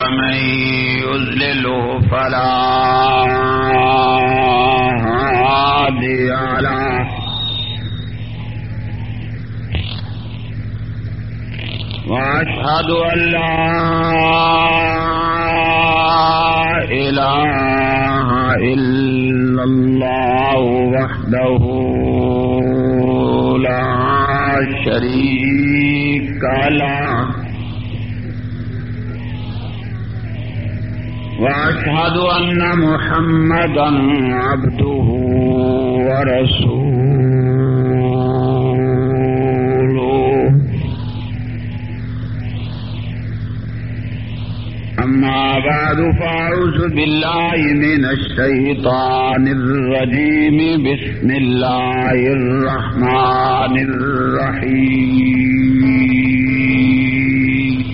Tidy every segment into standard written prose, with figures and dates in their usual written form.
ومن يضلله فلا هادي له وأشهد أن لا إله إلا الله وحده لا شريك له وأشهد أن محمدا عبده ورسوله أما بعد فأعوذ بالله من الشيطان الرجيم بسم الله الرحمن الرحيم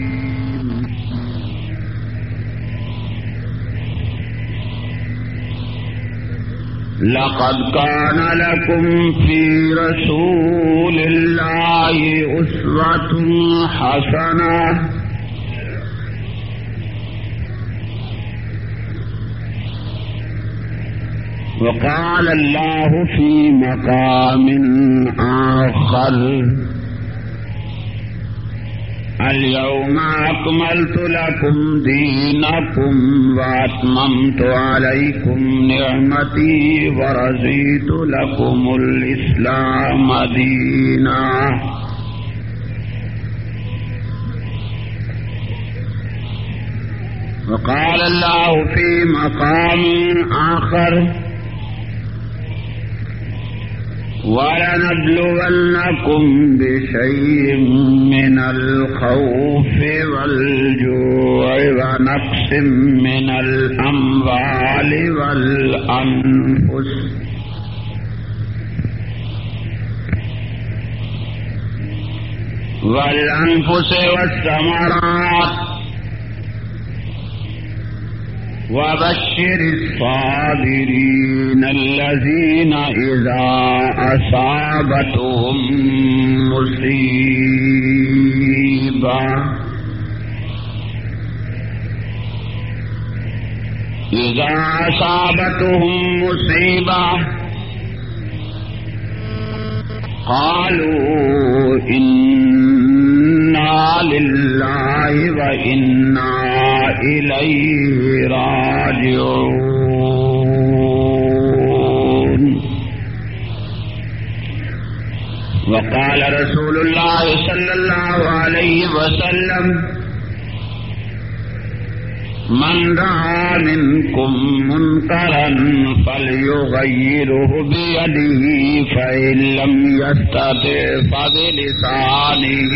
لقد كان لكم في رسول الله أسوة حسنة وقال الله في مقام آخر اليوم أكملت لكم دينكم وأتممت عليكم نعمتي ورضيت لكم الإسلام دينا وقال الله في مقام آخر وَلَنَبْلُوَنَّكُمْ بِشَيْءٍ مِّنَ الْخَوْفِ وَالْجُوعِ وَنَقْصٍ مِّنَ الْأَمْوَالِ وَالْأَنفُسِ وَالثَّمَرَاتِ وَبَشِّرِ الصَّابِرِينَ الَّذِينَ إِذَا أَصَابَتْهُم مُّصِيبَةٌ قَالُوا إِنَّا لِلَّهِ وَإِنَّا إِلَيْهِ راجعون وقال رسول الله صلى الله عليه وسلم من رأى منكم منكرا فليغيره بيده فإن لم يستطع فبلسانه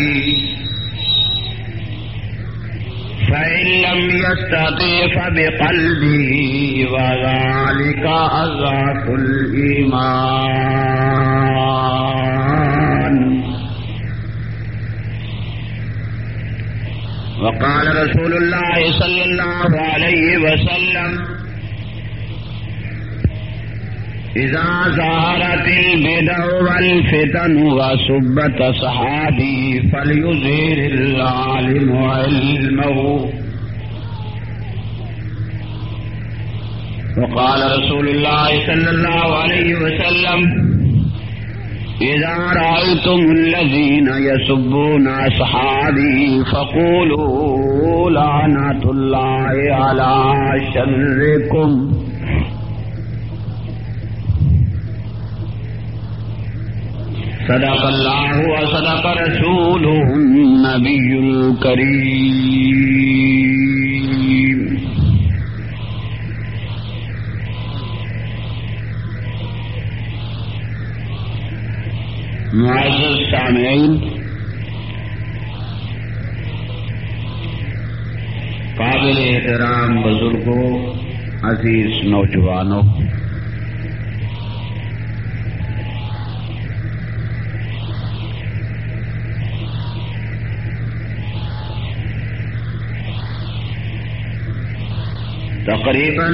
فإن لم يستطع فبقلبه وذلك أضعف الإيمان وقال رسول الله صلى الله عليه وسلم إذا ظهرت البدع والفتن وسبت أصحابي فليظهر العالم علمه وقال رسول الله صلى الله عليه وسلم إذا رأيتم الذين يسبون أصحابي فقولوا لعنة الله على شركم صدق الله وصدق رسوله النبي الكريم معزز سامعین، قابل احترام بزرگوں، عزیز نوجوانوں، تقریباً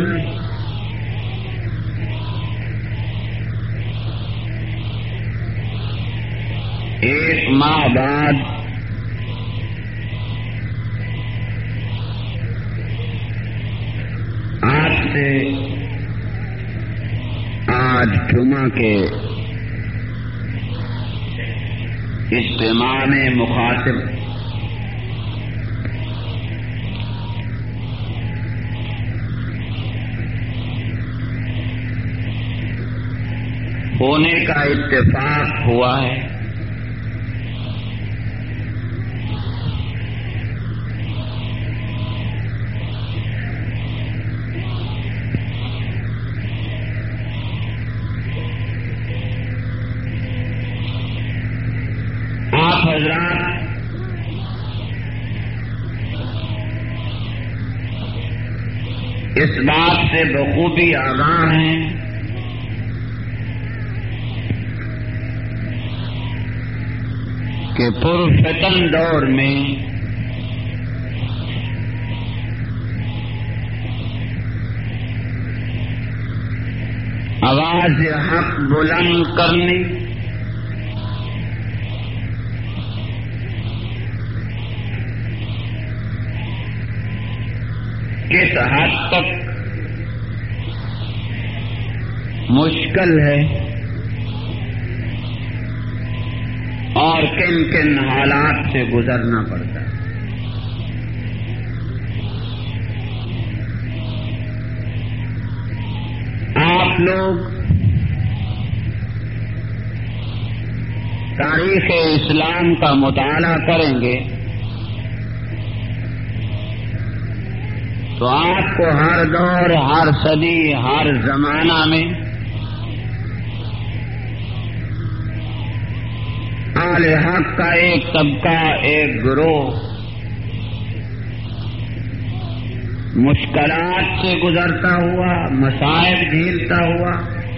ایک ماہ بعد بعد سے آج جمعہ کے اجتماع میں مخاطب ہونے کا اتفاق ہوا ہے۔ آپ حضرات اس بات سے بخوبی آگاہ ہیں کہ پرفتن دور میں آواز حق بلند کرنے کس حد تک مشکل ہے اور کن کن حالات سے گزرنا پڑتا ہے۔ آپ لوگ تاریخ اسلام کا مطالعہ کریں گے تو آپ کو ہر دور، ہر صدی، ہر زمانہ میں اہل حق کا ایک طبقہ، ایک گروہ مشکلات سے گزرتا ہوا، مصائب جھیلتا ہوا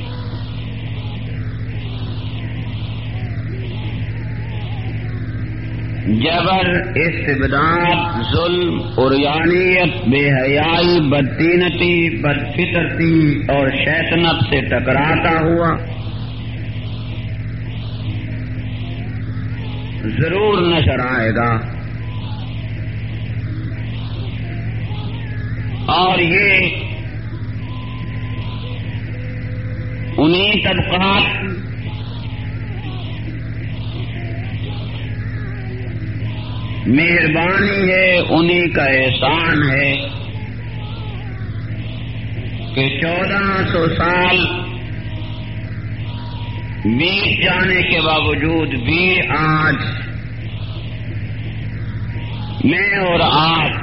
جبر، استبداد، ظلم، عریانیت، بے حیائی، بددینتی، بدفطرتی اور شیطنت سے ٹکراتا ہوا ضرور نظر آئے گا۔ اور یہ انہی طبقات مہربانی ہے، انہی کا احسان ہے کہ 1400 سال بیت جانے کے باوجود بھی آج میں اور آپ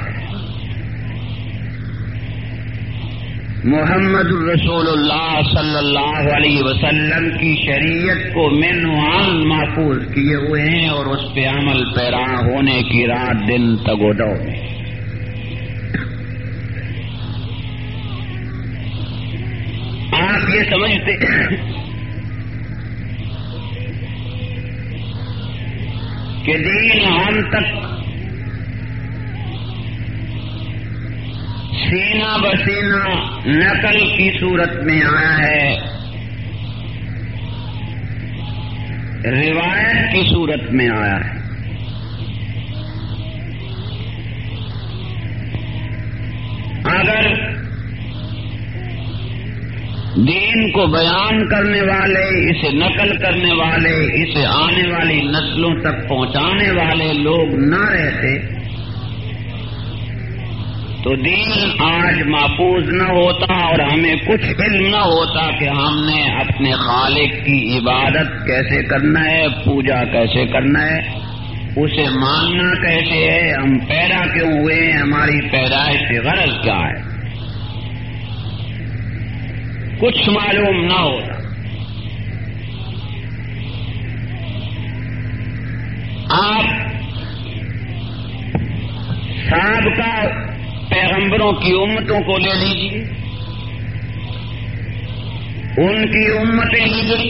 محمد رسول اللہ صلی اللہ علیہ وسلم کی شریعت کو من وعن محفوظ کیے ہوئے ہیں اور اس پہ عمل پیرا ہونے کی رات دن تگودو میں۔ آپ یہ سمجھتے کہ دین ہم تک سینہ بسینہ نقل کی صورت میں آیا ہے، روایت کی صورت میں آیا ہے۔ اگر دین کو بیان کرنے والے، اسے نقل کرنے والے، اسے آنے والی نسلوں تک پہنچانے والے لوگ نہ رہتے تو دین آج محفوظ نہ ہوتا اور ہمیں کچھ علم نہ ہوتا کہ ہم نے اپنے خالق کی عبادت کیسے کرنا ہے، پوجا کیسے کرنا ہے، اسے ماننا کیسے ہے، ہم پیدا کیوں ہوئے ہیں، ہماری پیدائش کی غرض کیا ہے، کچھ معلوم نہ ہوتا۔ آپ سابقہ پیغمبروں کی امتوں کو لے لیجیے، ان کی امتیں بگڑی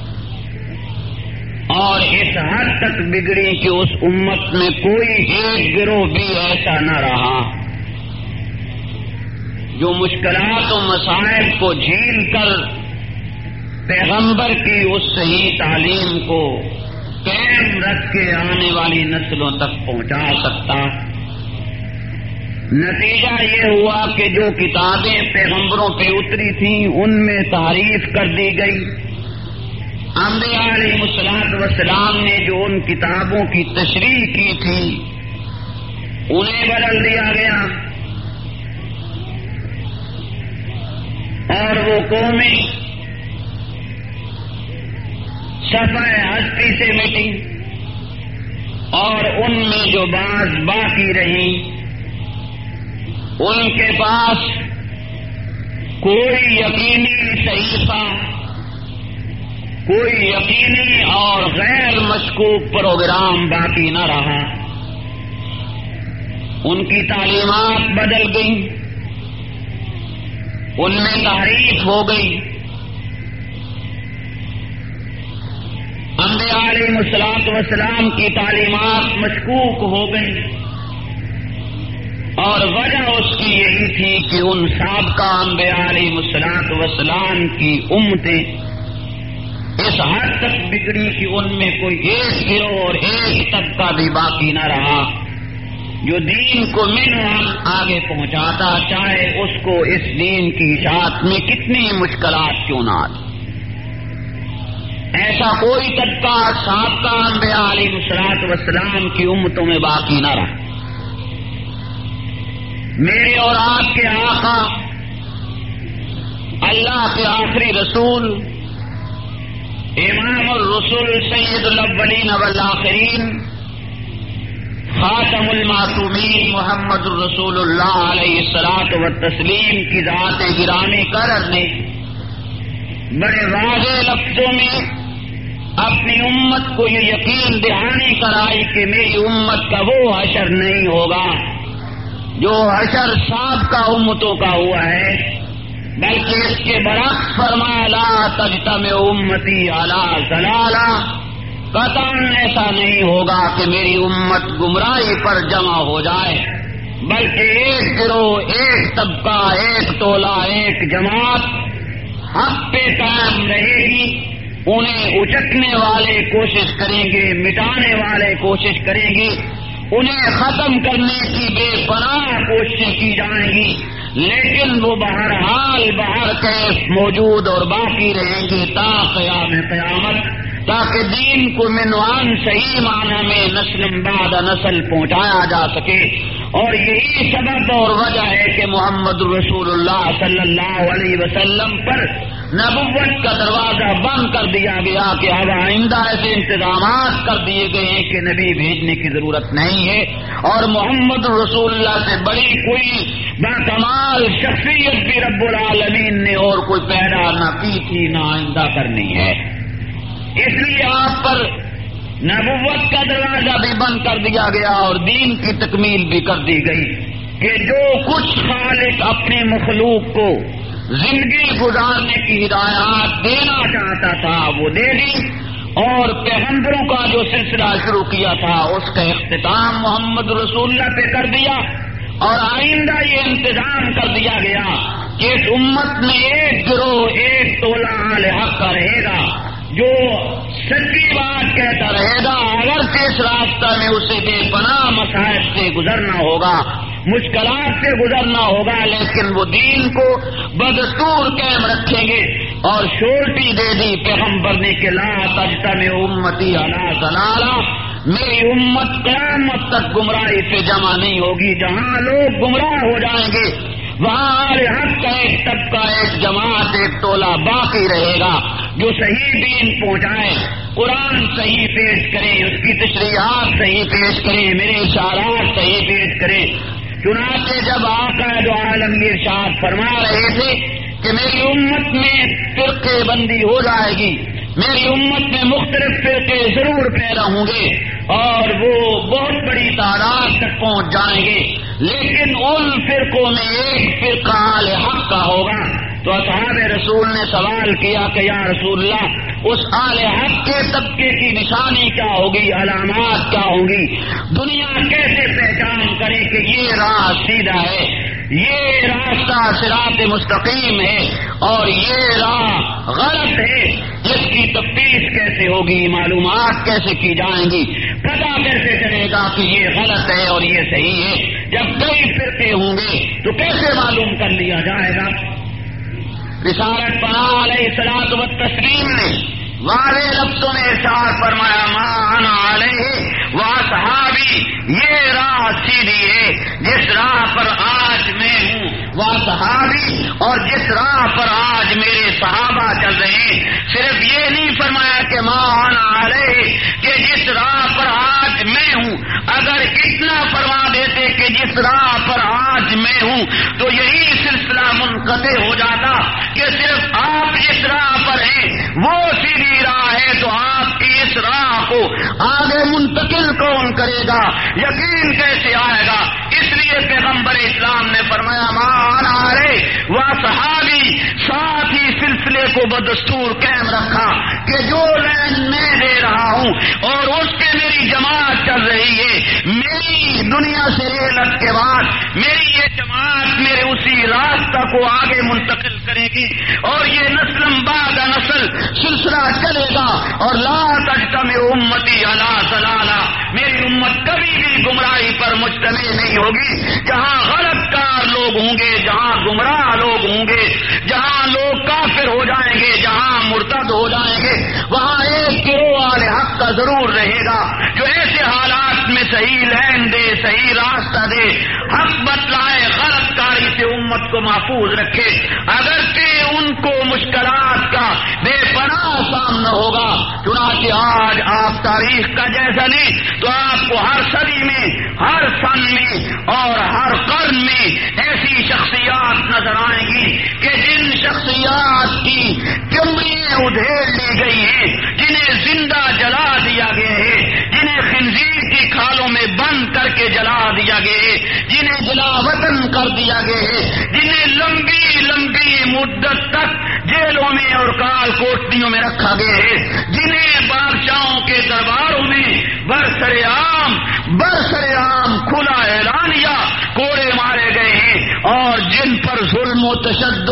اور اس حد تک بگڑی کہ اس امت میں کوئی ایک گروہ بھی ایسا نہ رہا جو مشکلات و مسائل کو جھیل کر پیغمبر کی اس صحیح تعلیم کو قائم رکھ کے آنے والی نسلوں تک پہنچا سکتا۔ نتیجہ یہ ہوا کہ جو کتابیں پیغمبروں پہ اتری تھیں ان میں تحریف کر دی گئی. انبیاء علیہ الصلوۃ والسلام نے جو ان کتابوں کی تشریح کی تھی انہیں بدل دیا گیا اور وہ قومیں صفحہ ہستی سے مٹی اور ان میں جو بعض باقی رہی ان کے پاس کوئی یقینی صحیفہ، کوئی یقینی اور غیر مشکوک پروگرام باقی نہ رہا. ان کی تعلیمات بدل گئیں، ان میں تحریف ہو گئی. انبیاء علیہ الصلوۃ والسلام کی تعلیمات مشکوک ہو گئی اور وجہ اس کی یہی تھی کہ ان سابقہ انبیاء علیہ الصلوۃ والسلام کی امتیں اس حد تک بگڑی کہ ان میں کوئی ایک گروہ اور ایک طبقہ بھی باقی نہ رہا جو دین کو منوان آگے پہنچاتا، چاہے اس کو اس دین کی اشاعت میں کتنی مشکلات کیوں نہ آتی. ایسا کوئی طبقہ سابقہ انبیاء علیہ الصلوۃ والسلام کی امتوں میں باقی نہ رہا. میرے اور آپ کے آقا، اللہ کے آخری رسول، امام الرسول، سید الاولین والآخرین، خاتم المعصومین محمد الرسول اللہ علیہ الصلوۃ والتسلیم کی ذات گرامی قدر نے بڑے واضح لفظوں میں اپنی امت کو یہ یقین دہانی کرائی کہ میری امت کا وہ حشر نہیں ہوگا جو حشر سابقہ امتوں کا ہوا ہے، بلکہ اس کے برعکس فرمایا لا تجتمع امتی علی ضلالہ، قطعاً ایسا نہیں ہوگا کہ میری امت گمراہی پر جمع ہو جائے، بلکہ ایک گروہ، ایک طبقہ، ایک ٹولہ، ایک جماعت حق پہ قائم رہے گی. انہیں اچکنے والے کوشش کریں گے، مٹانے والے کوشش کریں گے، انہیں ختم کرنے کی بے پناہ کوششیں کی جائیں گی، لیکن وہ بہرحال بہر کیف موجود اور باقی رہیں گے تا قیام قیامت، تاکہ دین کو منوان صحیح معنی میں نسل بعد نسل پہنچایا جا سکے. اور یہی سبب اور وجہ ہے کہ محمد رسول اللہ صلی اللہ علیہ وسلم پر نبوت کا دروازہ بند کر دیا گیا کہ اب آئندہ ایسے انتظامات کر دیے گئے ہیں کہ نبی بھیجنے کی ضرورت نہیں ہے، اور محمد رسول اللہ سے بڑی کوئی باکمال شخصیت بھی رب العالمین نے اور کوئی پیدا نہ کی تھی نہ آئندہ کرنی ہے. اس لیے آپ پر نبوت کا دروازہ بھی بند کر دیا گیا اور دین کی تکمیل بھی کر دی گئی کہ جو کچھ خالق اپنے مخلوق کو زندگی گزارنے کی ہدایات دینا چاہتا تھا وہ دے دی، اور پیغمبروں کا جو سلسلہ شروع کیا تھا اس کا اختتام محمد رسول اللہ پہ کر دیا. اور آئندہ یہ انتظام کر دیا گیا کہ اس امت میں ایک گروہ، ایک ٹولہ اہل حق کا رہے گا جو سچی بات کہتا رہے گا، اگرچہ اس راستہ میں اسے بے پناہ مصائب سے گزرنا ہوگا، مشکلات سے گزرنا ہوگا، لیکن وہ دین کو بدستور قائم رکھیں گے. اور شورٹی دے دی پیغمبر نے کہ لا تجتمع امتی علی ضلالہ، میری امت قیامت تک گمراہی پہ جمع نہیں ہوگی. جہاں لوگ گمراہ ہو جائیں گے وہاں اہل حق کا ایک طبقہ، ایک جماعت، ایک ٹولہ باقی رہے گا جو صحیح دین پہنچائے، قرآن صحیح پیش کرے، اس کی تشریحات صحیح پیش کرے، میرے اشارات صحیح پیش کرے. چنانچہ جب آقا دو عالم یہ ارشاد فرما رہے تھے کہ میری امت میں فرقے بندی ہو جائے گی، میری امت میں مختلف فرقے ضرور پیدا ہوں گے اور وہ بہت بڑی تعداد تک پہنچ جائیں گے، لیکن ان فرقوں میں ایک فرقہ اہل حق کا ہوگا. تو اصحاب رسول نے سوال کیا کہ یا رسول اللہ اس اہل حق کے طبقے کی نشانی کیا ہوگی، علامات کیا ہوں گی، دنیا کیسے پہچان کرے کہ یہ راہ سیدھا ہے، یہ راستہ صراط مستقیم ہے اور یہ راہ غلط ہے، جس کی تفتیش کیسے ہوگی، معلومات کیسے کی جائیں گی، پتہ کیسے چلے گا کہ یہ غلط ہے اور یہ صحیح ہے؟ جب کئی فرقے ہوں گے تو کیسے معلوم کر لیا جائے گا؟ رسالت پناہ علیہ الصلوۃ والتسلیم نے واضح لفظوں میں ارشاد فرمایا، ما انا علیہ واصحابی، یہ راہ سیدھی ہے جس راہ پر آج میں ہوں، واصحابی، اور جس راہ پر آج میرے صحابہ چل رہے ہیں۔ صرف یہ نہیں فرمایا کہ ما انا علیہ، کہ جس راہ پر آج میں ہوں، اگر اتنا فرما دیتے کہ جس راہ پر آج میں ہوں تو یہی سلسلہ منقطع ہو جاتا کہ صرف آپ جس راہ پر ہیں وہ سیدھی راہ ہے، تو آپ کی اس راہ کو آگے منتقل کون کرے گا، یقین کیسے آئے گا؟ اس لیے پیغمبر اسلام نے فرمایا ما انا علیہ واصحابی، ساتھ ہی سلسلے کو بدستور قائم رکھا کہ جو لائن میں دے رہا ہوں اور اس کے میری جماعت چل رہی ہے، میری دنیا سے رحلت کے بعد میری یہ جماعت میرے اسی راستہ کو آگے منتقل کرے گی اور یہ نسل بعد نسل سلسلہ چلے گا، اور لا تجتمع امتی علی ضلالہ، میری امت کبھی بھی گمراہی پر مجتمع نہیں ہوگی۔ جہاں غلط کار لوگ ہوں گے، جہاں گمراہ لوگ ہوں گے، جہاں لوگ کافر ہو جائیں گے، جہاں مرتد ہو جائیں گے، وہاں ایک گروہ اہل حق کا ضرور رہے گا جو ایسے حالات میں صحیح لین دے، صحیح راستہ دے، حق بتلائے، غلط کاری سے امت کو محفوظ رکھے۔ اگرچہ ان کو مشکلات کا بے پناہ سامنا ہوگا، چنانچہ آج آپ تاریخ کا جیسا نہیں تو آپ کو ہر صدی میں، ہر فن میں اور ہر قرن میں ایسی شخصیات نظر آئیں گی کہ جن شخصیات کی چمڑیاں ادھیڑ لی گئی ہیں، جنہیں زندہ جلا دیا گیا ہے، جنہیں خنزیر کی کھالوں میں بند کر کے جلا دیا گیا ہے، جنہیں جلا وطن کر دیا گیا ہے، جنہیں لمبی لمبی مدت تک جیلوں میں اور کال کوٹریوں میں رکھا گیا ہے، جنہیں بادشاہوں کے درباروں میں برسر عام کھلا اعلانیہ کوڑے مارے گئے ہیں، اور جن پر ظلم و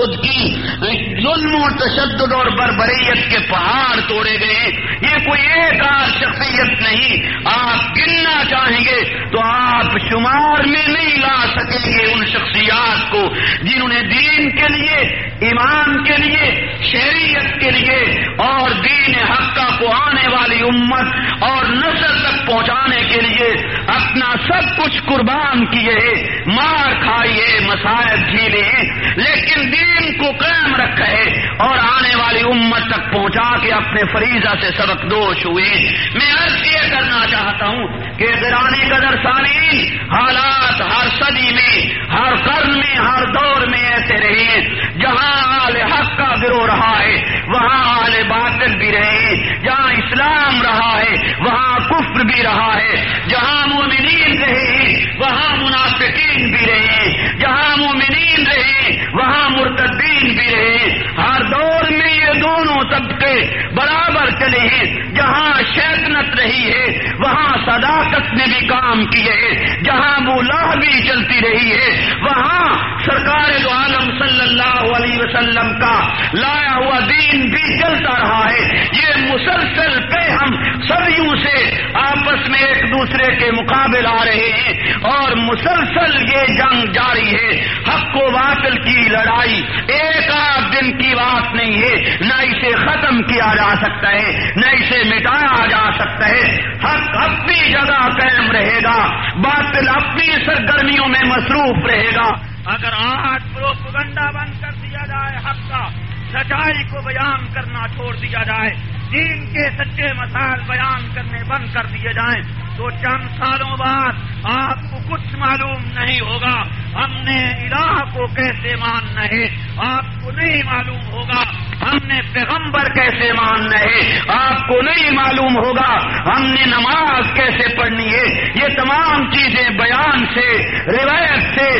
تشدد اور بربریت کے پہاڑ توڑے گئے ہیں۔ یہ کوئی ایک آدھ شخصیت نہیں، آپ گننا چاہیں گے تو آپ شمار میں نہیں لا سکیں گے ان شخصیات کو جنہوں نے دین کے لیے، ایمان کے لیے، شریعت کے لیے اور دین حق کو آنے والی امت اور نسل تک پہنچانے کے لیے اپنا سب کچھ قربان کیے، مار کھائی ہے، مصائب جھیلے ہیں، لیکن دین کو قائم رکھا ہے اور آنے والی امت تک پہنچا کے اپنے فریضہ سے سبق دوش ہوئے۔ میں عرض یہ کرنا چاہتا ہوں کہ گرانے قدر سامعین، حالات ہر صدی میں، ہر قرن میں، ہر دور میں ایسے رہے ہیں، جہاں اہل حق کا گروہ رہا ہے وہاں اہل باطل بھی رہے ہیں، جہاں اسلام رہا ہے وہاں کفر بھی رہا ہے، جہاں مومنین رہے ہیں وہاں منافقین بھی رہے ہیں، جہاں مومنین رہے وہاں مرتدین بھی رہے۔ ہر دور میں یہ دونوں طبقے برابر چلے ہیں، جہاں شیطنت رہی ہے وہاں صداقت نے بھی کام کیے ہیں، جہاں بولا بھی چلتی رہی ہے وہاں سرکار دو عالم صلی اللہ علیہ وسلم کا لایا ہوا دین بھی چلتا رہا ہے۔ یہ مسلسل پہ ہم صدیوں سے آپس میں ایک دوسرے کے مقابل آ رہے ہیں اور مسلسل یہ جنگ جاری ہے، حق و باطل کی لڑائی ایک آدھ دن کی بات نہیں ہے، نہ اسے ختم کیا جا سکتا ہے نہ اسے مٹایا جا سکتا ہے۔ حق اپنی جگہ قائم رہے گا، باطل اپنی سرگرمیوں میں مصروف رہے گا۔ اگر آج پروپیگنڈا بند کر دیا جائے، حق کا، سچائی کو بیان کرنا چھوڑ دیا جائے، دین کے سچے مسائل بیان کرنے بند کر دیے جائیں، تو چند سالوں بعد آپ کو کچھ معلوم نہیں ہوگا ہم نے الہ کو کیسے ماننا ہے، آپ کو نہیں معلوم ہوگا ہم نے پیغمبر کیسے ماننا ہے، آپ کو نہیں معلوم ہوگا ہم نے نماز کیسے پڑھنی ہے، یہ تمام چیزیں بیان سے روایت سے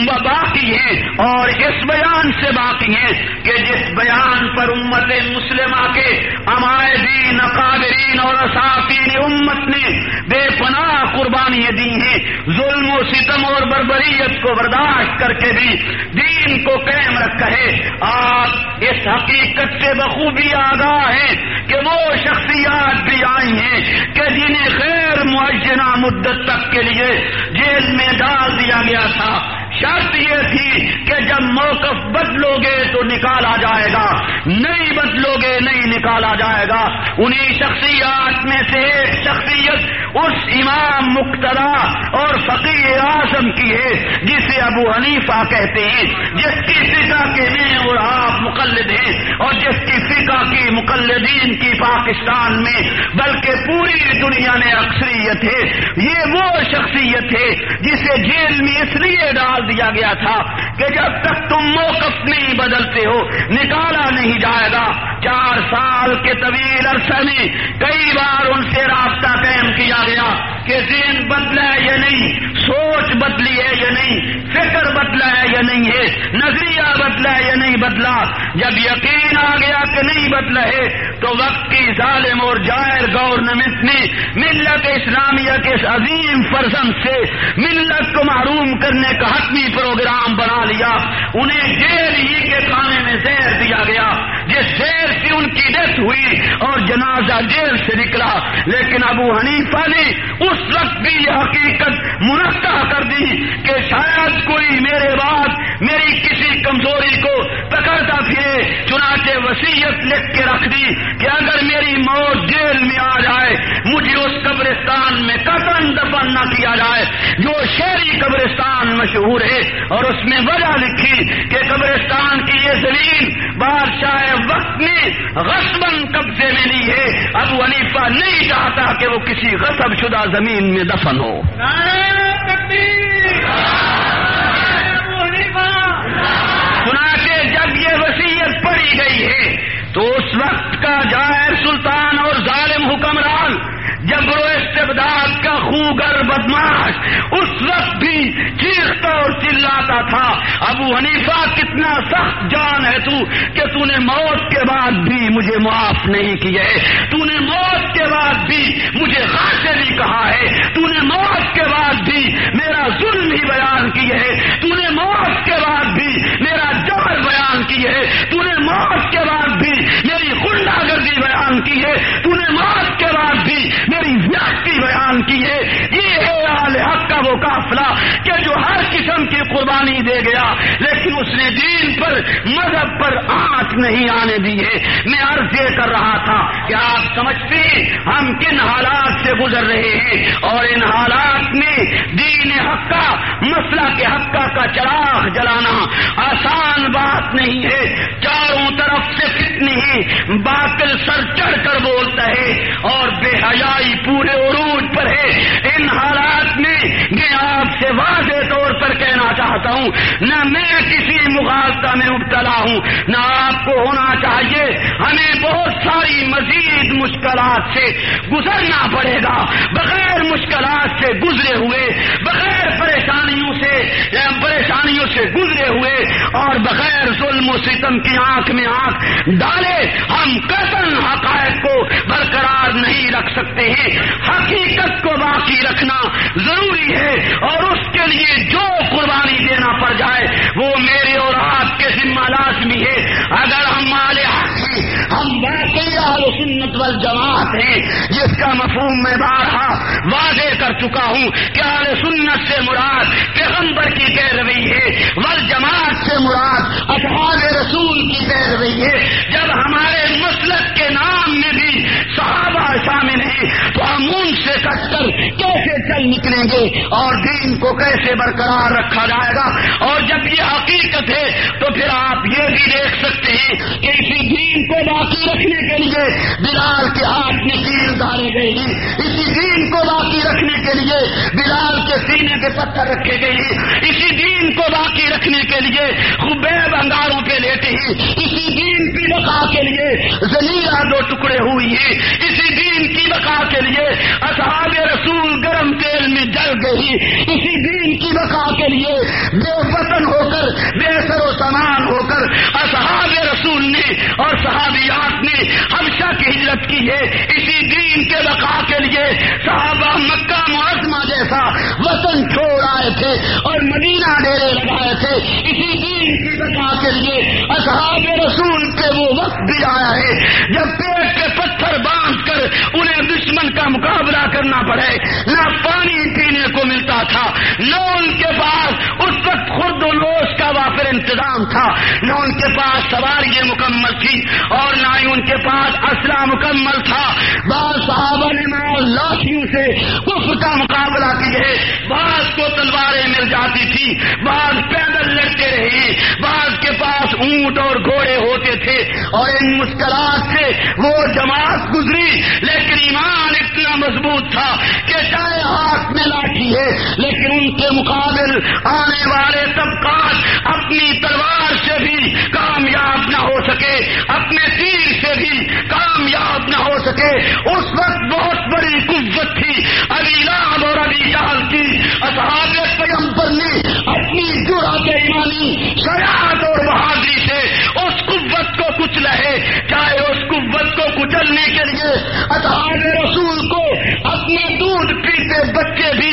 باقی ہیں، اور اس بیان سے باقی ہیں کہ جس بیان پر امت مسلمہ کے عمائدین اکابرین اور اساطین امت نے بے پناہ قربانیاں دی ہیں، ظلم و ستم اور بربریت کو برداشت کر کے بھی دین کو قائم رکھا ہے۔ آپ اس حقیقت سے بخوبی آگاہ ہیں کہ وہ شخصیات بھی آئی ہیں کہ جنہیں غیر معینہ مدت تک کے لیے جیل میں ڈال دیا گیا تھا، شرط یہ تھی کہ جب موقف بدلو گے تو نکالا جائے گا، نہیں بدلو گے نہیں نکالا جائے گا۔ انہی شخصیات میں سے ایک شخصیت اس امام مقتدا اور فقیہ اعظم کی ہے جسے ابو حنیفہ کہتے ہیں، جس کی فقہ کے میں اور آپ مقلد ہیں، اور جس کی فقہ کی مقلدین کی پاکستان میں بلکہ پوری دنیا میں اکثریت ہے۔ یہ وہ شخصیت ہے جسے جیل میں اس لیے ڈال دیا گیا تھا کہ جب تک تم موقف نہیں بدلتے ہو نکالا نہیں جائے گا۔ 4 سال کے طویل عرصے میں کئی بار ان سے رابطہ قائم کیا گیا کہ ذہن بدلا ہے یا نہیں، سوچ بدلی ہے یا نہیں، فکر بدلا ہے یا نہیں ہے، نظریہ بدلا ہے یا نہیں بدلا۔ جب یقین آ گیا کہ نہیں بدلا ہے تو وقت کی ظالم اور جائر گورنمنٹ نے ملت اسلامیہ کے اس عظیم فرزند سے ملت کو محروم کرنے کا حتمی پروگرام بنا لیا۔ انہیں جیل ہی کے کھانے میں زہر دیا گیا، جس زہر سے ان کی ڈیتھ ہوئی اور جنازہ جیل سے نکلا۔ لیکن ابو حنیفہ نے اس وقت بھی یہ حقیقت منقع کر دی کہ شاید کوئی میرے بعد میری کسی کمزوری کو پکڑتا پھرے، چنانچہ وصیت لکھ کے رکھ دی کہ اگر میری موت جیل میں آ جائے مجھے اس قبرستان میں کفن دفن نہ کیا جائے جو شہری قبرستان مشہور ہے، اور اس میں وجہ لکھی کہ قبرستان کی یہ زمین بادشاہ وقت نے غصباً قبضے میں لی ہے۔ ابو حنیفہ نہیں چاہتا کہ وہ کسی غصب شدہ زمین میں دفن ہو۔ چنانچہ جب یہ وصیت پڑھی گئی ہے تو اس وقت کا جائر سلطان اور ظالم حکمران جبر و استبداد کا خوگر بدماش اس وقت بھی چیختا اور چلاتا تھا، ابو حنیفہ کتنا سخت جان ہے تو کہ تو نے موت کے بعد بھی مجھے معاف نہیں کیا ہے، تو نے موت کے بعد بھی مجھے غاصبی کہا ہے، تو نے موت کے بعد بھی میرا ظلم ہی بیان کیا ہے، تو نے موت کے بعد بھی میرا جبر بیان کیا ہے، تو نے موت کے بعد بھی میری غنڈہ گردی بیان کی ہے، تو نے موت کے بعد بھی میری زیادتی بیان کی ہے۔ یہ ہے اہل حق کا وہ قافلہ کہ جو ہر قسم کی قربانی دے گیا لیکن اس نے دین پر مذہب پر آنچ نہیں آنے دی ہے۔ میں عرض یہ کر رہا تھا کہ آپ سمجھتے ہیں ہم کن حالات سے گزر رہے ہیں، اور ان حالات میں دین حق کا مسئلہ کے حق کا چراغ جلانا آسان بات نہیں ہے۔ چاروں طرف سے فتنی ہی باطل سر چڑھ کر بولتا ہے اور بے حیائی پورے عروج پر ہے۔ ان حالات میں میں آپ سے واضح طور پر کہنا چاہتا ہوں، نہ میں کسی مغالطہ میں مبتلا ہوں نہ آپ کو ہونا چاہیے۔ ہمیں بہت ساری مزید مشکلات سے گزرنا پڑے گا، بغیر مشکلات سے گزرے ہوئے، بغیر پریشانیوں سے گزرے ہوئے اور بغیر ظلم و ستم کی آنکھ میں آنکھ ڈالے ہم قطعاً حقائق کو برقرار نہیں رکھ سکتے ہیں۔ حقیقت کو باقی رکھنا ضروری ہے اور اس کے لیے جو قربانی دینا پڑ جائے وہ میرے اور آپ کے ذمہ لازمی ہے۔ اگر ہم مال حق ہیں، ہم واقعی اہل سنت والجماعت ہیں، جس کا مفہوم میں بارہا واضح کر چکا ہوں کہ اہل سنت سے مراد پیغمبر کی پیروی ہے، والجماعت سے مراد اصحاب رسول کی پیروی ہے۔ جب ہمارے مسلک کے نام میں بھی صحابہ شامل ہیں تو ہم ان سے کٹ کر کیسے چل نکلیں گے اور دین کو کیسے برقرار رکھا جائے گا؟ اور جب یہ حقیقت ہے تو پھر آپ یہ بھی دیکھ سکتے ہیں کہ اسی دین کو باقی رکھنے کے لیے بلال کے ہاتھ میں تیر ڈالے گئے ہیں، اسی دین کو باقی رکھنے کے لیے بلال کے سینے پہ پتھر رکھے گئے ہیں، اسی دین کو باقی رکھنے کے لیے خبیب انگاروں پہ لیٹے ہیں، اسی دین پہ بقا کے لیے زلیرہ دو ٹکڑے ہوئی ہیں، اسی دین کی بقا کے لیے اصحاب رسول گرم تیل میں جل گئی، اسی دین کی بقا کے لیے بے وطن ہو کر بے سر و سامان ہو کر اصحاب رسول نے اور صحابیات نے حبشہ کی ہجرت کی ہے، اسی دین کے بقا کے لیے صحابہ مکہ معظمہ جیسا وطن چھوڑ آئے تھے اور مدینہ ڈیرے لگائے تھے، اسی دین کی بقا کے لیے اصحاب رسول کے وہ وقت بھی آیا ہے جب پیٹ کے پتھر باندھ کر انہیں دشمن کا مقابلہ کرنا پڑے، نہ پانی پینے کو ملتا تھا، نہ ان کے پاس اس وقت خرد و نوش کا وافر انتظام تھا، نہ ان کے پاس سواریاں مکمل تھی اور نہ ہی ان کے پاس اسلحہ مکمل تھا۔ بعض صحابہ نے لاٹھیوں سے کفر کا مقابلہ کیے، بعض کو تلواریں مل جاتی تھی، بعض پیدل لڑتے رہے، بعض کے پاس اونٹ اور گھوڑے ہوتے تھے، اور ان مشکلات سے وہ جماعت گزری، لیکن ایمان اتنا مضبوط تھا کہ چاہے ہاتھ میں لاٹھی ہے لیکن ان کے مقابل آنے والے طبقات اپنی تلوار سے بھی کامیاب نہ ہو سکے، اپنے تیر سے بھی کامیاب نہ ہو سکے۔ اس وقت بہت بڑی قوت تھی ابی لہب اور ابی جہل کی، اصحاب پیغمبر نے اپنی جرأت ایمانی، شجاعت اور بہادری سے اس قوت کو کچلا ہے، چاہے اس قوت کو کچلنے کے لیے اصحاب رسول کو اپنے دودھ پیتے بچے بھی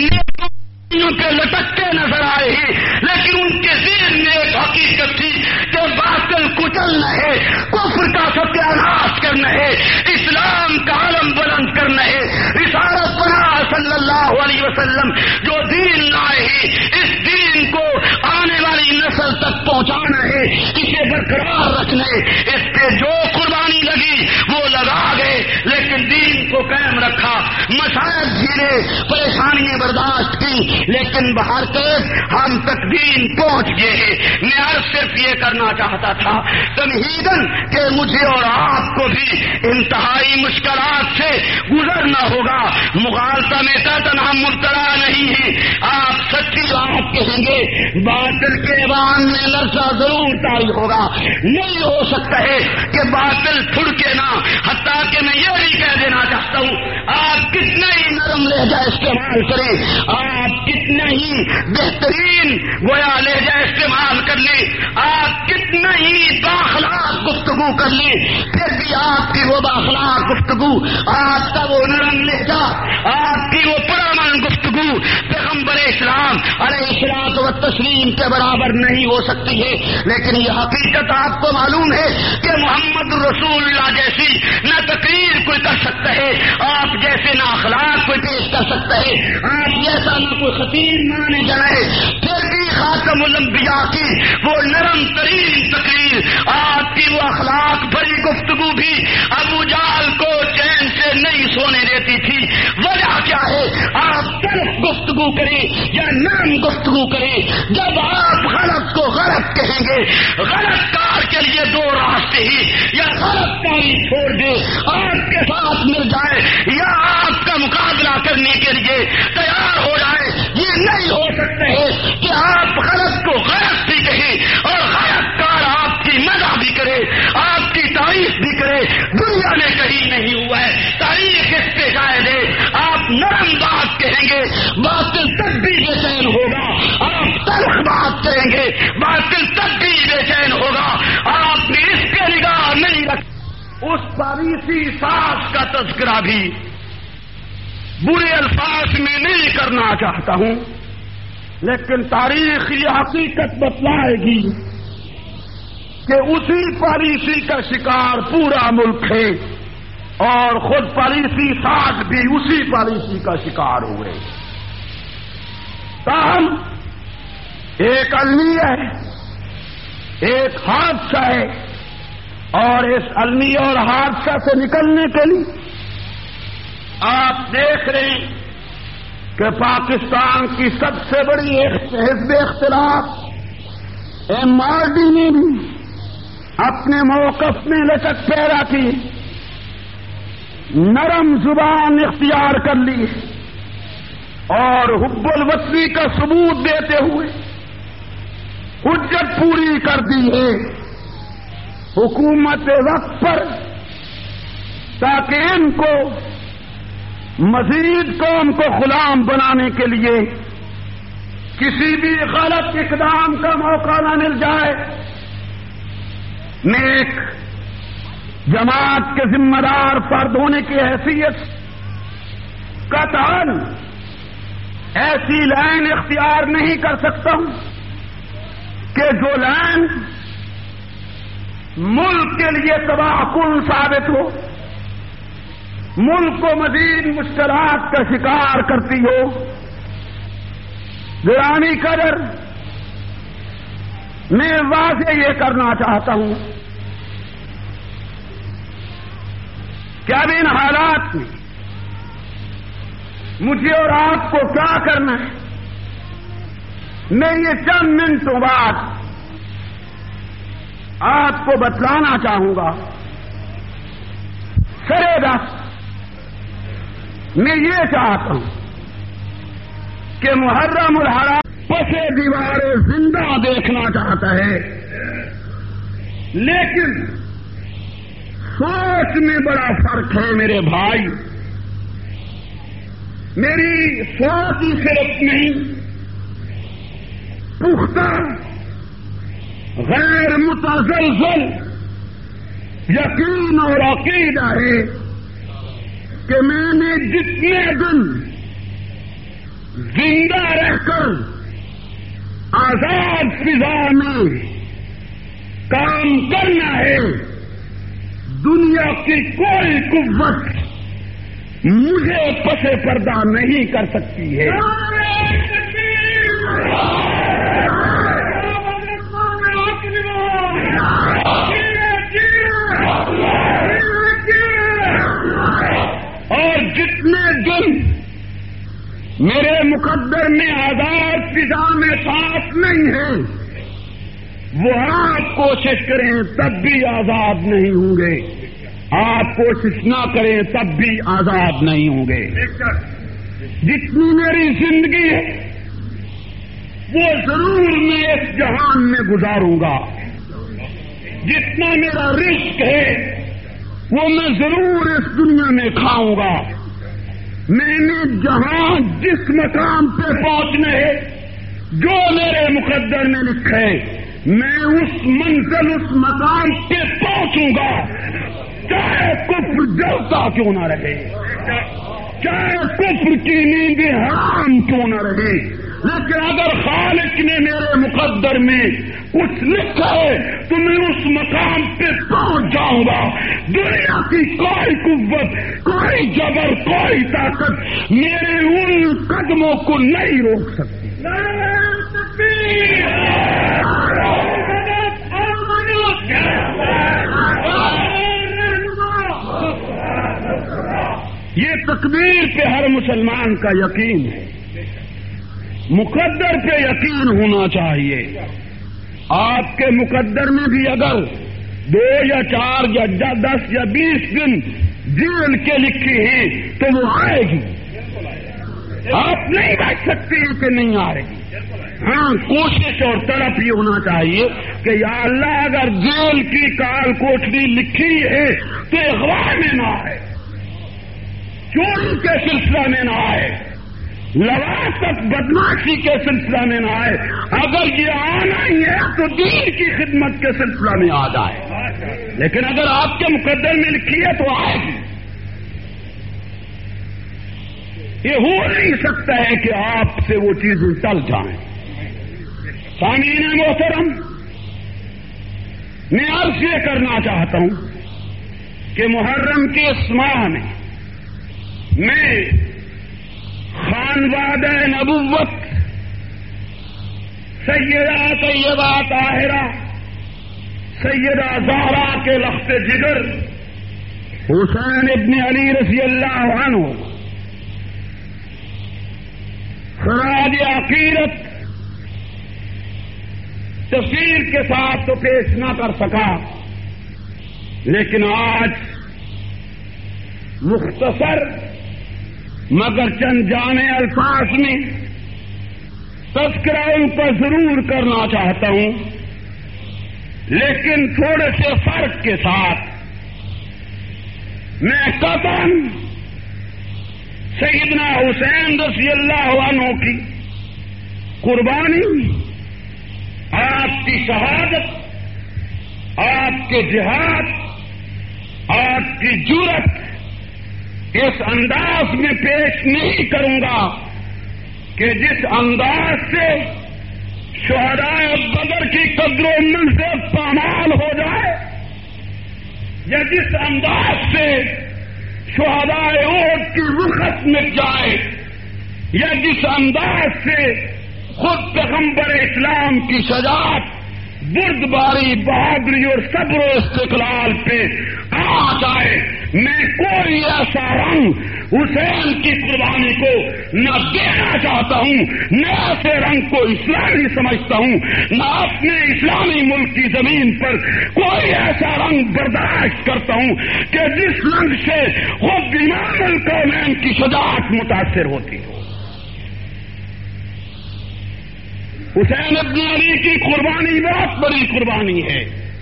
کے لٹکتے نظر آئے ہیں، لیکن ان کے ذہن میں ایک حقیقت تھی کہ باطل کچلنا ہے، کفر کا ستیہ ناش کرنا ہے، اسلام کا علم بلند کرنا ہے، رسالت پناہ صلی اللہ علیہ وسلم جو دین لائے ہیں اس دین کو آنے والی نسل تک پہنچانا ہے، اسے برقرار رکھنا ہے۔ اس پہ جو قربانی لگی وہ لگا گئے، لیکن دین کو قائم رکھا، مسائل جھیلے، پریشانیاں برداشت کی، لیکن باہر کیف ہم تک دین پہنچ گئے ہیں۔ میں عرض صرف یہ کرنا چاہتا تھا تمہیدن کہ مجھے اور آپ کو بھی انتہائی مشکلات سے گزرنا ہوگا، مغالطہ میں قطعاً ہم مبتلا نہیں ہیں۔ آپ سچی بات کہیں گے، باطل کے ایوان میں لرزہ ضرور طاری ہوگا، نہیں ہو سکتا ہے کہ باطل پھڑکے نہ، حتیٰ کہ میں یہ بھی کہہ دینا چاہتا ہوں آپ کتنا ہی نرم لہجہ استعمال کریں، آپ کتنا ہی بہترین گویا لہجہ استعمال کر لیں، آپ کتنا ہی بااخلاق گفتگو کر لیں، پھر بھی آپ کی وہ بااخلاق گفتگو، آپ کا وہ نرم لہجہ، آپ کی وہ پرامن گفتگو پیغمبر اسلام علیہ الصلوۃ والتسلیم کے برابر نہیں ہو سکتی ہے۔ لیکن یہ حقیقت آپ کو معلوم ہے کہ محمد رسول اللہ جیسی نہ تقریر کوئی کر سکتا ہے، آپ جیسے نہ اخلاق کوئی پیش کر سکتا ہے، آپ جیسا نہ کوئی خطیر مانے جائے، پھر بھی خاتم الانبیاء کی وہ نرم ترین تقریر، آپ کی وہ اخلاق بھری گفتگو بھی ابو جہل کو چین سے نہیں سونے دیتی تھی۔ وجہ کیا ہے؟ آپ تلخ گفتگو کریں یا نرم گفتگو کریں، جب آپ غلط کو غلط کہیں گے، غلط کار کے لیے دو راستے ہی، یا غلط کاری چھوڑ دے آپ کے ساتھ مل جائے، یا آپ کا مقابلہ کرنے کے لیے تیار ہو جائے۔ یہ نہیں ہو سکتا ہے کہ آپ غلط کو غلط بھی کہیں اور غلط کار آپ کی مدح بھی کرے، آپ کی تعریف بھی کرے، دنیا میں کہیں نہیں ہوا ہے، تاریخ اس پہ شاہد ہے۔ آپ نرم بات کہیں گے، باطل تب بھی بے چین ہوگا، آپ تلخ بات کریں گے، باطل تب بھی بے چین ہوگا۔ آپ نے اس پہ نگاہ نہیں رکھ، اس پالیسی ساز کا تذکرہ بھی برے الفاظ میں نہیں کرنا چاہتا ہوں، لیکن تاریخ یہ حقیقت بتلائے گی کہ اسی پالیسی کا شکار پورا ملک ہے اور خود پالیسی ساز بھی اسی پالیسی کا شکار ہوئے۔ تاہم ایک المیہ ہے، ایک حادثہ ہے، اور اس المیہ اور حادثہ سے نکلنے کے لیے آپ دیکھ رہے ہیں کہ پاکستان کی سب سے بڑی حزب اختلاف MRD نے بھی اپنے موقف میں لچک پیدا کی، نرم زبان اختیار کر لی اور حب الوطنی کا ثبوت دیتے ہوئے حجت پوری کر دی ہے حکومت وقت پر، تاکہ ان کو مزید قوم کو غلام بنانے کے لیے کسی بھی غلط اقدام کا موقع نہ مل جائے۔ نیک جماعت کے ذمہ دار فرد ہونے کی حیثیت قطعاً ایسی لائن اختیار نہیں کر سکتا ہوں کہ جو لائن ملک کے لیے تباہ کن ثابت ہو، ملک کو مزید مشکلات کا شکار کرتی ہو۔ گرامی قدر، میں واضح یہ کرنا چاہتا ہوں کہ اب ان حالات میں مجھے اور آپ کو کیا کرنا ہے، میں یہ چند منٹوں بعد آپ کو بتلانا چاہوں گا۔ سرے دست میں یہ چاہتا ہوں کہ محرم الحرام پسے دیوارے زندہ دیکھنا چاہتا ہے، لیکن سوچ میں بڑا فرق ہے میرے بھائی۔ میری سوچ ہی صرف نہیں، پختہ غیر متزلزل یقین اور عقیدہ ہے کہ میں نے جتنے دن زندہ رہ کر آزاد فضا میں کام کرنا ہے، دنیا کی کوئی قوت مجھے پس پردہ نہیں کر سکتی ہے۔ اور جتنے دن میرے مقدر میں آزاد فضا میں ساتھ نہیں ہے، وہ آپ کوشش کریں تب بھی آزاد نہیں ہوں گے، آپ کوشش نہ کریں تب بھی آزاد نہیں ہوں گے۔ جتنی میری زندگی ہے وہ ضرور میں اس جہان میں گزاروں گا، جتنا میرا رزق ہے وہ میں ضرور اس دنیا میں کھاؤں گا۔ میں نے جہاں جس مقام پہ پہنچنا ہے، جو میرے مقدر میں لکھا ہے، میں اس منزل اس مقام پہ پہنچوں گا، چاہے کفر جلتا کیوں نہ رہے، چاہے کفر کی نیندیں حرام کیوں نہ رہے، لیکن اگر خالق نے میرے مقدر میں کچھ لکھا ہے تو میں اس مقام پہ پہنچ جاؤں گا۔ دنیا کی کوئی قوت، کوئی جبر، کوئی طاقت میرے ان قدموں کو نہیں روک سکتی۔ یہ تقدیر پہ ہر مسلمان کا یقین ہے، مقدر پہ یقین ہونا چاہیے۔ آپ کے مقدر میں بھی اگر 2 یا 4 یا 10 یا 20 دن جیل کے لکھی ہیں تو وہ آئے گی، آپ نہیں بچ سکتے کہ نہیں آئے گی۔ ہاں، کوشش اور طرف یہ ہونا چاہیے کہ یا اللہ اگر جیل کی کال کوٹری لکھی ہے تو اغوا میں نہ آئے، چوری کے سلسلہ میں نہ آئے، لواطت بدماشی کے سلسلہ میں نہ آئے، اگر یہ آنا ہی ہے تو دین کی خدمت کے سلسلہ میں آ جائے، لیکن اگر آپ کے مقدر میں لکھی ہے تو آئے گی۔ یہ ہو نہیں سکتا ہے کہ آپ سے وہ چیزیں ٹل جائیں۔ سامعین محترم، میں عرض یہ کرنا چاہتا ہوں کہ محرم کے اس ماہ میں خانوادہ نبوت سیدہ طیبہ طاہرہ سیدہ زہرا کے لخت جگر حسین ابن علی رضی اللہ عنہ خراج عقیدت تفصیل کے ساتھ تو پیش نہ کر سکا، لیکن آج مختصر مگر چند جامع الفاظ میں تذکرہ ان کا ضرور کرنا چاہتا ہوں لیکن تھوڑے سے فرق کے ساتھ میں قطعاً سیدنا حسین رضی اللہ عنہ کی قربانی، آپ کی شہادت، آپ کے جہاد، آپ کی جرأت اس انداز میں پیش نہیں کروں گا کہ جس انداز سے شہدائے بدر کی قدر و منزلت پامال ہو جائے، یا جس انداز سے شہدائے احد کی رخصت مٹ جائے، یا جس انداز سے خود پیغمبر اسلام کی شجاعت، بردباری، بہادری اور صبر و استقلال پہ آ جائے، میں کوئی ایسا رنگ حسین کی قربانی کو نہ دینا چاہتا ہوں، نہ ایسے رنگ کو اسلامی سمجھتا ہوں، نہ اپنے اسلامی ملک کی زمین پر کوئی ایسا رنگ برداشت کرتا ہوں کہ جس رنگ سے خود امام الکونین کی شجاعت متاثر ہوتی ہو۔ حسین ابن علی کی قربانی بہت بڑی قربانی ہے،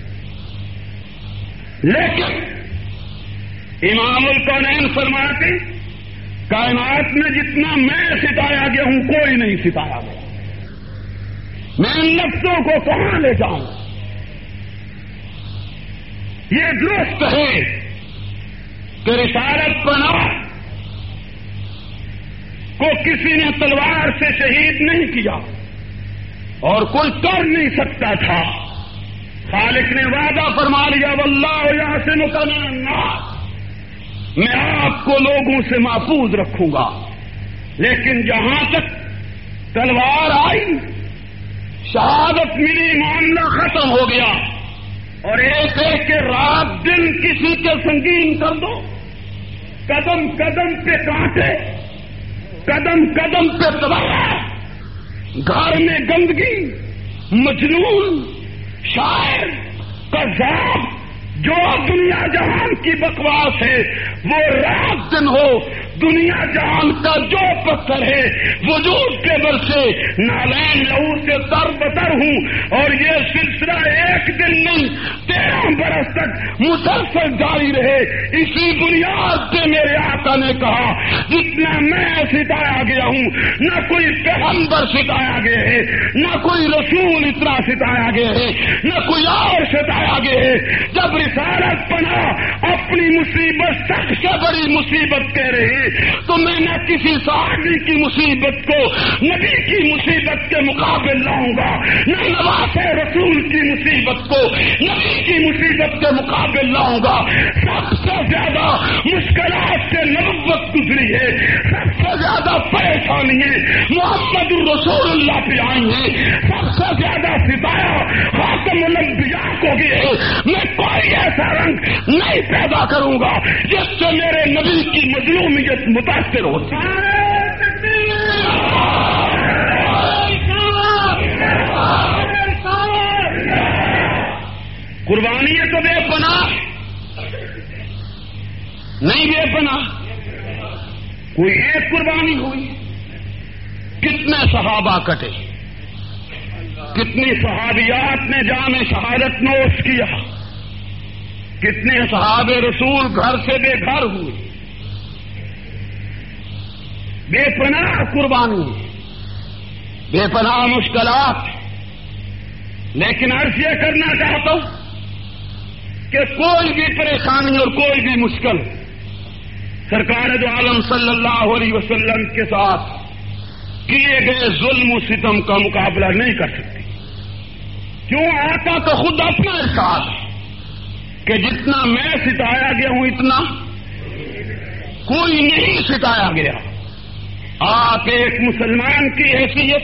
لیکن امام الکونین فرماتے کائنات میں جتنا میں ستایا گیا ہوں کوئی نہیں ستایا گیا، میں ان لفظوں کو کہاں لے جاؤں؟ یہ درست ہے کہ رسالت پناہ کو کسی نے تلوار سے شہید نہیں کیا اور کوئی کر نہیں سکتا تھا، خالق نے وعدہ فرما لیا واللہ یعصمک من الناس، میں آپ کو لوگوں سے محفوظ رکھوں گا، لیکن جہاں تک تلوار آئی، شہادت ملی، معاملہ ختم ہو گیا، اور ایک ایک کے رات دن کسی کے سنگین کر دو، قدم قدم پہ کانٹے، قدم قدم پہ تباہ، گھر میں گندگی، مجنون، شاعر، قذاب، جو دنیا جہان کی بکواس ہے وہ رات دن ہو، دنیا جہان کا جو پتھر ہے وجود کے بل سے نالین لہو سے تر بتر ہوں، اور یہ سلسلہ ایک دن نہیں 13 برس تک مسلسل جاری رہے۔ اسی بنیاد پہ میرے آقا نے کہا جتنا میں ستایا گیا ہوں نہ کوئی پیغمبر ستایا گیا ہے، نہ کوئی رسول اتنا ستایا گیا ہے، نہ کوئی اور ستایا گیا ہے۔ جب رسالت پناہ اپنی مصیبت سب سے بڑی مصیبت کہہ رہی تو میں نہ کسی صحابی کی مصیبت کو نبی کی مصیبت کے مقابل لاؤں گا، نہ نواز رسول کی مصیبت کو نبی کی مصیبت کے مقابل لاؤں گا۔ سب سے زیادہ مشکلات سے نبوت گزری ہے، سب سے زیادہ پریشانیاں محمد الرسول اللہ پہ آئی ہیں، سب سے زیادہ ستایا خاتم الانبیاء کو بھی ہے۔ میں کوئی ایسا رنگ نہیں پیدا کروں گا جس سے میرے نبی کی مظلومیت متاثر ہوتا ہے۔ قربانی ہے تو بے پناہ نہیں، بے پناہ کوئی ایک قربانی ہوئی، کتنے صحابہ کٹے، کتنی صحابیات نے جام شہادت نوش کیا، کتنے صحابہ رسول گھر سے بے گھر ہوئے، بے پناہ قربانی، بے پناہ مشکلات۔ لیکن عرض یہ کرنا چاہتا ہوں کہ کوئی بھی پریشانی اور کوئی بھی مشکل سرکار دو عالم صلی اللہ علیہ وسلم کے ساتھ کیے گئے ظلم و ستم کا مقابلہ نہیں کر سکتی۔ کیوں؟ آقا تو خود اپنا ارشاد کہ جتنا میں ستایا گیا ہوں اتنا کوئی نہیں ستایا گیا۔ آپ ایک مسلمان کی حیثیت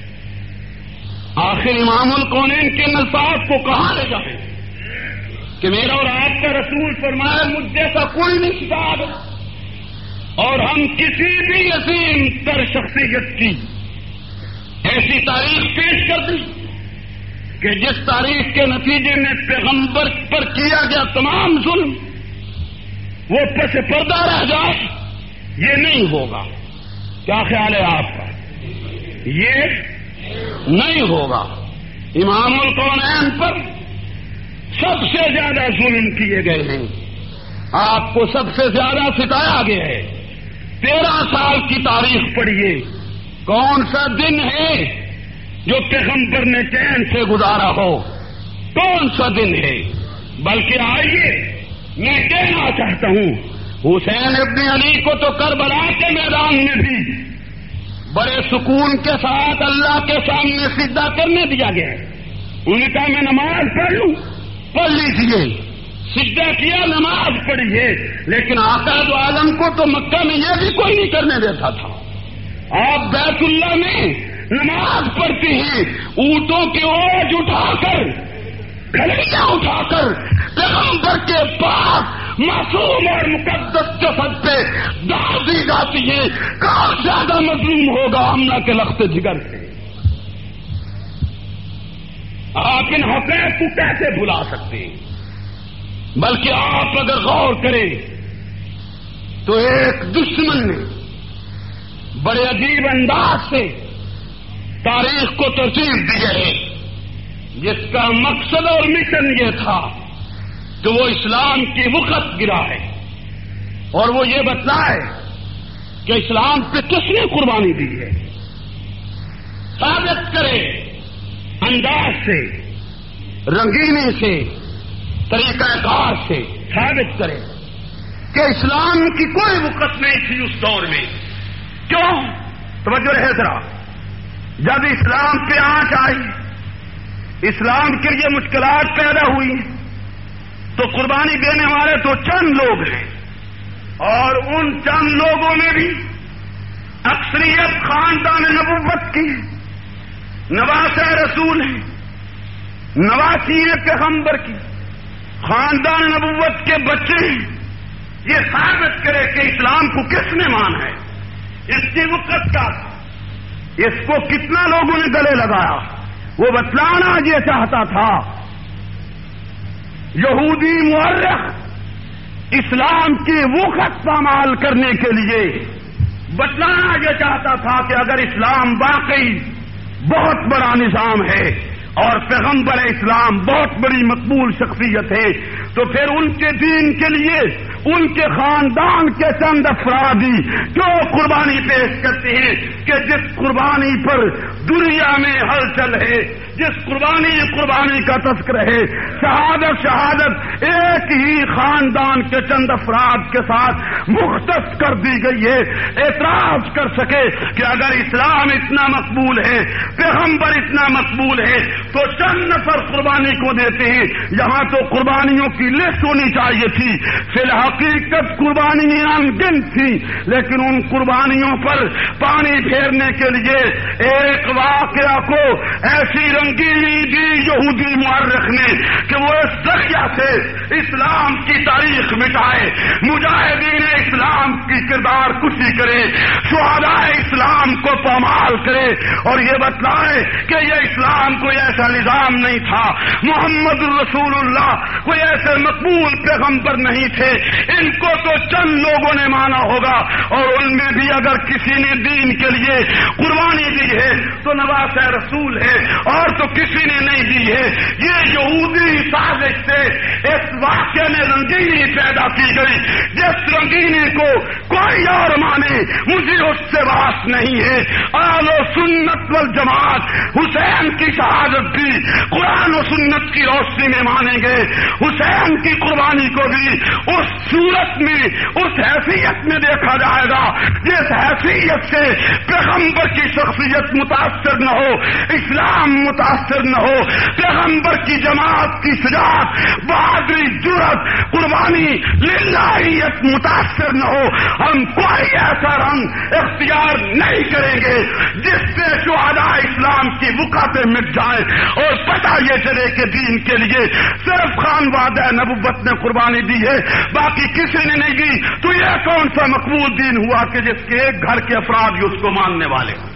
آخر امام الکونین کے الفاظ کو کہاں لے جائیں کہ میرا اور آپ کا رسول فرمایا مجھ جیسا کوئی نہیں ستایا گیا، اور ہم کسی بھی عظیم تر شخصیت کی ایسی تاریخ پیش کر دی کہ جس تاریخ کے نتیجے میں پیغمبر پر کیا گیا تمام ظلم وہ پس پردہ رہ جائے، یہ نہیں ہوگا۔ کیا خیال ہے آپ کا؟ یہ نہیں ہوگا۔ امام الکونین پر سب سے زیادہ ظلم کیے گئے ہیں، آپ کو سب سے زیادہ ستایا گیا ہے۔ 13 سال کی تاریخ پڑھیے، کون سا دن ہے جو پیغمبر نے چین سے گزارا ہو؟ کون سا دن ہے؟ بلکہ آئیے میں کہنا چاہتا ہوں، حسین ابن علی کو تو کربلا کے میدان میں بھی بڑے سکون کے ساتھ اللہ کے سامنے سجدہ کرنے دیا گیا ہے۔ انہوں نے کہا میں نماز پڑھ لوں، پڑھ لیجیے، سجدہ کیا، نماز پڑھیے، لیکن آقا دو عالم کو تو مکہ میں یہ بھی کوئی نہیں کرنے دیتا تھا۔ آپ بیت اللہ میں نماز پڑھتے ہیں، اونٹوں کے اوج اٹھا کر، گھڑیاں اٹھا کر پیغمبر کے پاس معصوم اور مقدس جسد پہ داغ دی جاتی ہے، کون زیادہ مظلوم ہوگا آمنہ کے لخت جگر سے؟ آپ ان حقائق کو کیسے بھلا سکتے ہیں؟ بلکہ آپ اگر غور کریں تو ایک دشمن نے بڑے عجیب انداز سے تاریخ کو ترتیب دی ہے، جس کا مقصد اور مشن یہ تھا کہ وہ اسلام کی وقت گرا ہے اور وہ یہ بتلائے کہ اسلام پہ کس نے قربانی دی ہے، ثابت کرے انداز سے، رنگینی سے، طریقہ کار سے ثابت کرے کہ اسلام کی کوئی وقت نہیں تھی اس دور میں۔ کیوں؟ توجہ رہے ذرا، جب اسلام پہ آنچ آئی، اسلام کے لیے مشکلات پیدا ہوئی، تو قربانی دینے والے تو چند لوگ ہیں، اور ان چند لوگوں میں بھی اکثریت خاندان نبوت کی، نواسہ رسول ہیں، نواسی پیغمبر کی، خاندان نبوت کے بچے ہیں۔ یہ ثابت کرے کہ اسلام کو کس نے مانا ہے، اس کی وقت کا، اس کو کتنا لوگوں نے گلے لگایا، وہ بتلانا یہ چاہتا تھا۔ یہودی مورخ اسلام کی وقت پامال کرنے کے لیے بتلانا یہ چاہتا تھا کہ اگر اسلام واقعی بہت بڑا نظام ہے اور پیغمبر اسلام بہت بڑی مقبول شخصیت ہے، تو پھر ان کے دین کے لیے ان کے خاندان کے چند افراد ہی جو قربانی پیش کرتے ہیں کہ جس قربانی پر دنیا میں ہلچل ہے، جس قربانی کا تذکر ہے، شہادت ایک ہی خاندان کے چند افراد کے ساتھ مختص کر دی گئی ہے۔ اعتراض کر سکے کہ اگر اسلام اتنا مقبول ہے، پیغمبر اتنا مقبول ہے، تو چند نفر قربانی کو دیتے ہیں، یہاں تو قربانیوں کی لسٹ ہونی چاہیے تھی۔ فی الحقیقت قربانیاں انگن تھی، لیکن ان قربانیوں پر پانی پھیرنے کے لیے ایک واقعہ کو ایسی رنگینی دی یہودی مورخ نے کہ وہ اس ذریعہ سے اسلام کی تاریخ مٹائے، مجاہدین اسلام کی کردار کشی کرے، شہداء اسلام کو پامال کرے، اور یہ بتلائے کہ یہ اسلام کوئی ایسا نظام نہیں تھا، محمد رسول اللہ کوئی ایسے مقبول پیغمبر نہیں تھے، ان کو تو چند لوگوں نے مانا ہوگا، اور ان میں بھی اگر کسی نے دین کے لیے قربانی دی ہے تو نواسہ رسول ہے، اور تو کسی نے نہیں دی ہے۔ یہ یہودی سازش سے اس واقعے میں رنگینی پیدا کی گئی، جس رنگینی کو کوئی اور مانے مجھے اس سے باس نہیں ہے۔ اہل سنت والجماعت حسین کی شہادت بھی قرآن و سنت کی روشنی میں مانیں گے، حسین کی قربانی کو بھی اس صورت میں، اس حیثیت میں دیکھا جائے گا جس حیثیت سے پیغمبر کی شخصیت متاثر نہ ہو، اسلام متاثر نہ ہو، پیغمبر کی جماعت کی شجاعت، بہادری، جرأت، قربانی، للہیت متاثر نہ ہو۔ ہم کوئی ایسا رنگ اختیار نہیں کریں گے جس سے شہداء اسلام کی وقاتیں مٹ جائیں اور پتہ یہ چلے کہ دین کے لیے صرف خانوادہ نبوت نے قربانی دی ہے، باقی کسی نے نہیں دی۔ تو یہ کون سا مقبول دین ہوا کہ جس کے ایک گھر کے افراد ہی اس کو ماننے والے ہوں؟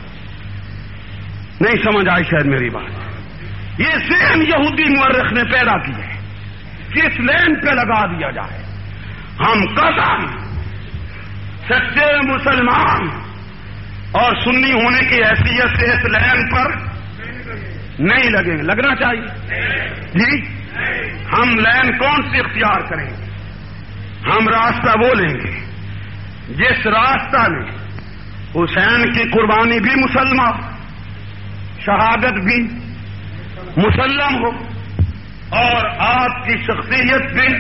نہیں سمجھ آئی شاید میری بات۔ یہ ذہن یہودی مورخ نے پیدا کی ہے، کس لین پہ لگا دیا جائے۔ ہم قطعاً سچے مسلمان اور سنی ہونے کی حیثیت سے اس لین پر نہیں لگیں، لگنا چاہیے جی۔ ہم لین کون سی اختیار کریں گے؟ ہم راستہ وہ لیں گے جس راستہ میں حسین کی قربانی بھی مسلمہ، شہادت بھی مسلم ہو، اور آپ کی شخصیت بھی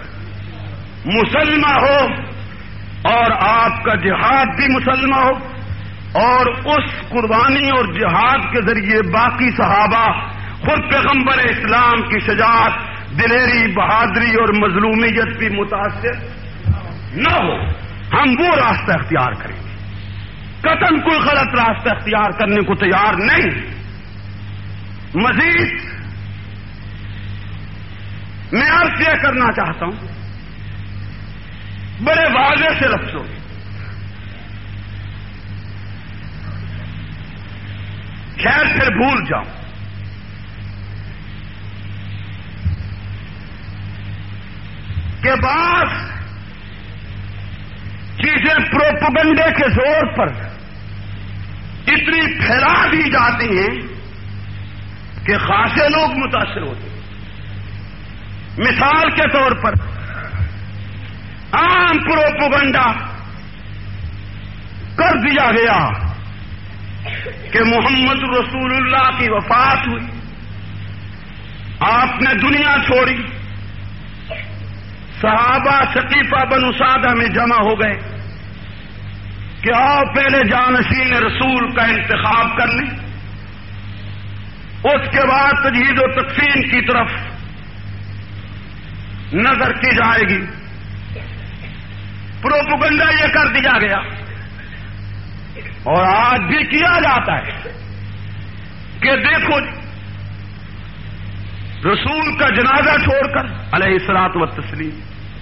مسلمہ ہو، اور آپ کا جہاد بھی مسلمہ ہو، اور اس قربانی اور جہاد کے ذریعے باقی صحابہ خود پیغمبر اسلام کی شجاعت، دلیری، بہادری اور مظلومیت بھی متاثر نہ ہو۔ ہم وہ راستہ اختیار کریں گے، قطعاً کوئی غلط راستہ اختیار کرنے کو تیار نہیں۔ مزید میں عرض یہ کرنا چاہتا ہوں بڑے واضح سے لفظوں میں، خیر پھر بھول جاؤں، کہ بعض چیزیں پروپیگنڈے کے زور پر اتنی پھیلا دی جاتی ہیں کہ خاصے لوگ متاثر ہوتے ہیں۔ مثال کے طور پر عام پروپیگنڈا کر دیا گیا کہ محمد رسول اللہ کی وفات ہوئی، آپ نے دنیا چھوڑی، صحابہ ثقیفہ بنو سعدہ میں جمع ہو گئے کہ آؤ پہلے جانشین رسول کا انتخاب کر لیں، اس کے بعد تجہیز و تقسیم کی طرف نظر کی جائے گی۔ پروپیگنڈا یہ کر دیا گیا، اور آج بھی کیا جاتا ہے کہ دیکھو رسول کا جنازہ چھوڑ کر علیہ الصلوۃ والتسلیم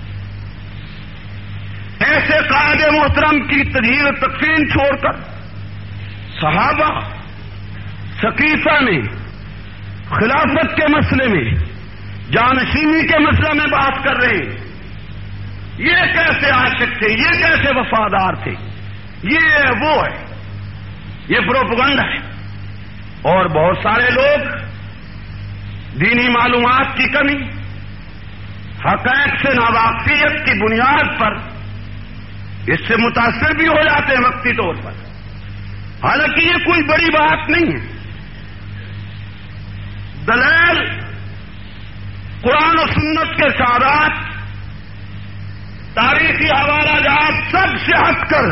ایسے قائد محترم کی تجہیز و تقسیم چھوڑ کر صحابہ ثقیفہ میں خلافت کے مسئلے میں، جانشینی کے مسئلے میں بات کر رہے ہیں۔ یہ کیسے عاشق تھے، یہ کیسے وفادار تھے، یہ وہ ہے، یہ پروپیگنڈا ہے۔ اور بہت سارے لوگ دینی معلومات کی کمی، حقائق سے ناواقفیت کی بنیاد پر اس سے متاثر بھی ہو جاتے ہیں وقتی طور پر، حالانکہ یہ کوئی بڑی بات نہیں ہے۔ دلائل قرآن و سنت کے ساتھ تاریخی حوالہ جات سب سے ہٹ کر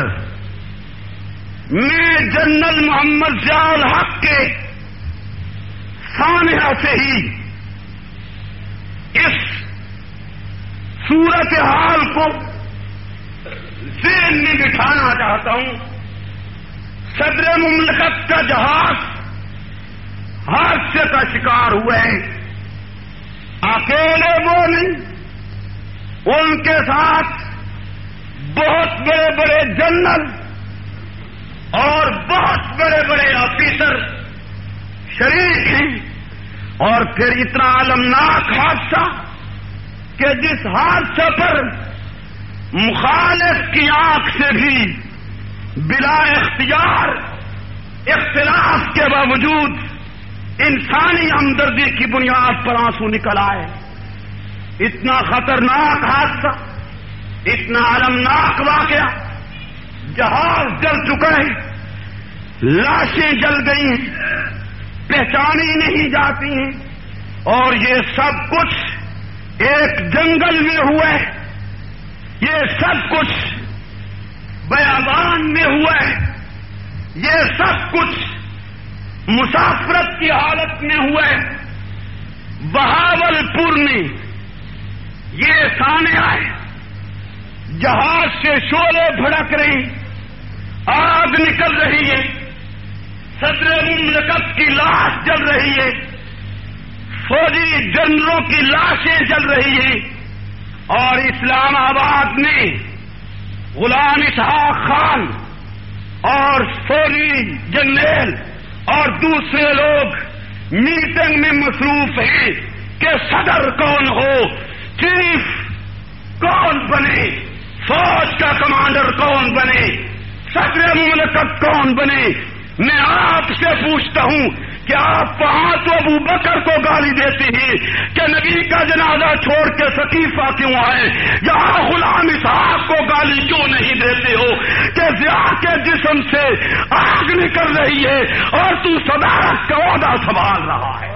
میں جنرل محمد ضیاء الحق کے سانحہ سے ہی اس صورتحال کو ذہن میں بٹھانا چاہتا ہوں۔ صدر مملکت کا جہاز حادثے کا شکار ہوئے ہیں، اکیلے وہ نہیں، ان کے ساتھ بہت بڑے بڑے جنرل اور بہت بڑے بڑے آفیسر شریک ہیں، اور پھر اتنا المناک حادثہ کہ جس حادثے پر مخالف کی آنکھ سے بھی بلا اختیار اختلاف کے باوجود انسانی ہمدردی کی بنیاد پر آنسو نکل آئے۔ اتنا خطرناک حادثہ، اتنا المناک واقعہ، جہاز جل چکا ہے، لاشیں جل گئی ہیں، پہچانی نہیں جاتی ہیں، اور یہ سب کچھ ایک جنگل میں ہوا ہے، یہ سب کچھ بیابان میں ہوا ہے، یہ سب کچھ مسافرت کی حالت میں ہوا ہے۔ بہاول پور میں یہ سانحہ ہے، جہاز سے شعلے بھڑک رہی، آگ نکل رہی ہے، صدر مملکت کی لاش جل رہی ہے، فوجی جنرلوں کی لاشیں جل رہی ہیں، اور اسلام آباد میں غلام اسحاق خان اور فوجی جنرل اور دوسرے لوگ میٹنگ میں مصروف ہیں کہ صدر کون ہو، چیف کون بنے، فوج کا کمانڈر کون بنے، صدر مملکت کون بنے۔ میں آپ سے پوچھتا ہوں کیا آپ وہاں تو ابو بکر کو گالی دیتی ہیں کہ نبی کا جنازہ چھوڑ کے سقیفہ کیوں آئے؟ یہاں غلام اسحاق کو گالی کیوں نہیں دیتے ہو کہ ضیاء کے جسم سے آگ نکل رہی ہے اور تو صدارت کا عہدہ سنبھال رہا ہے؟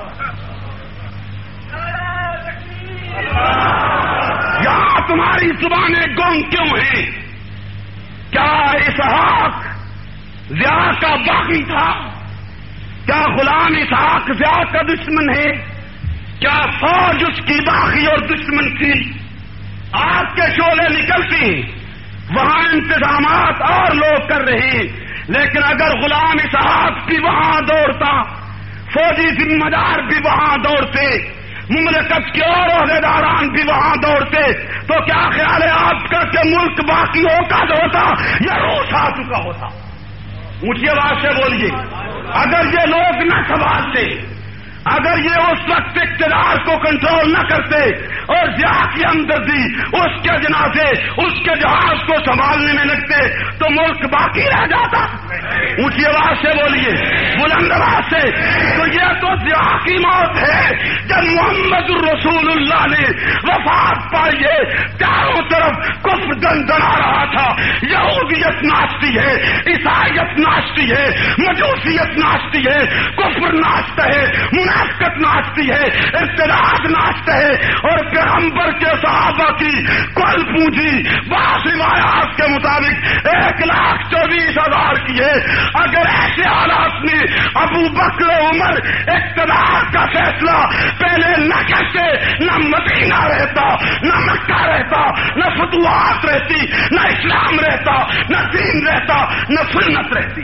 یہاں تمہاری زبانیں گونگ کیوں ہیں؟ کیا اسحاق ضیاء کا باغی تھا؟ کیا غلام اسحاق ضیاء کا دشمن ہے؟ کیا فوج اس کی باغی اور دشمن تھی؟ آگ کے شعلے نکلتی، وہاں انتظامات اور لوگ کر رہے ہیں، لیکن اگر غلام اسحاق بھی وہاں دوڑتا، فوجی ذمہ دار بھی وہاں دوڑتے، مملکت کے اور عہدیداران بھی وہاں دوڑتے، تو کیا خیال ہے آپ کا کہ ملک باقی ہوتا یا روس آ چکا ہوتا؟ اونچی آواز سے بولیے۔ اگر یہ لوگ نہ سنبھالتے، اگر یہ اس وقت اقتدار کو کنٹرول نہ کرتے اور ضیاء کی ہمدردی، اس کے جنازے، اس کے جہاز کو سنبھالنے میں لگتے تو ملک باقی رہ جاتا۔ اونچی آواز سے بولیے، بلند آواز سے۔ تو یہ تو ضیاء کی موت ہے جب محمد الرسول اللہ نے وفات پائی ہے، چاروں طرف کفر دندنا رہا تھا، یہودیت ناچتی ہے، عیسائیت ناچتی ہے، مجوسیت ناچتی ہے، کفر ناچتا ہے، منافقت ناچتی ہے، ارتداد ناچتا ہے، اور پیغمبر کے صحابہ کی کل پونجی بعض روایات کے مطابق 1,24,000 کی ہے۔ اگر ایسے حالات میں ابو بکر عمر اقتدار کا فیصلہ پہلے نہ کرتے، نہ مدینہ رہتا، نہ مکہ رہتا، نہ فتوحات رہتی، نہ اسلام رہتا، نہ دین رہتا، نہ سنت رہتی۔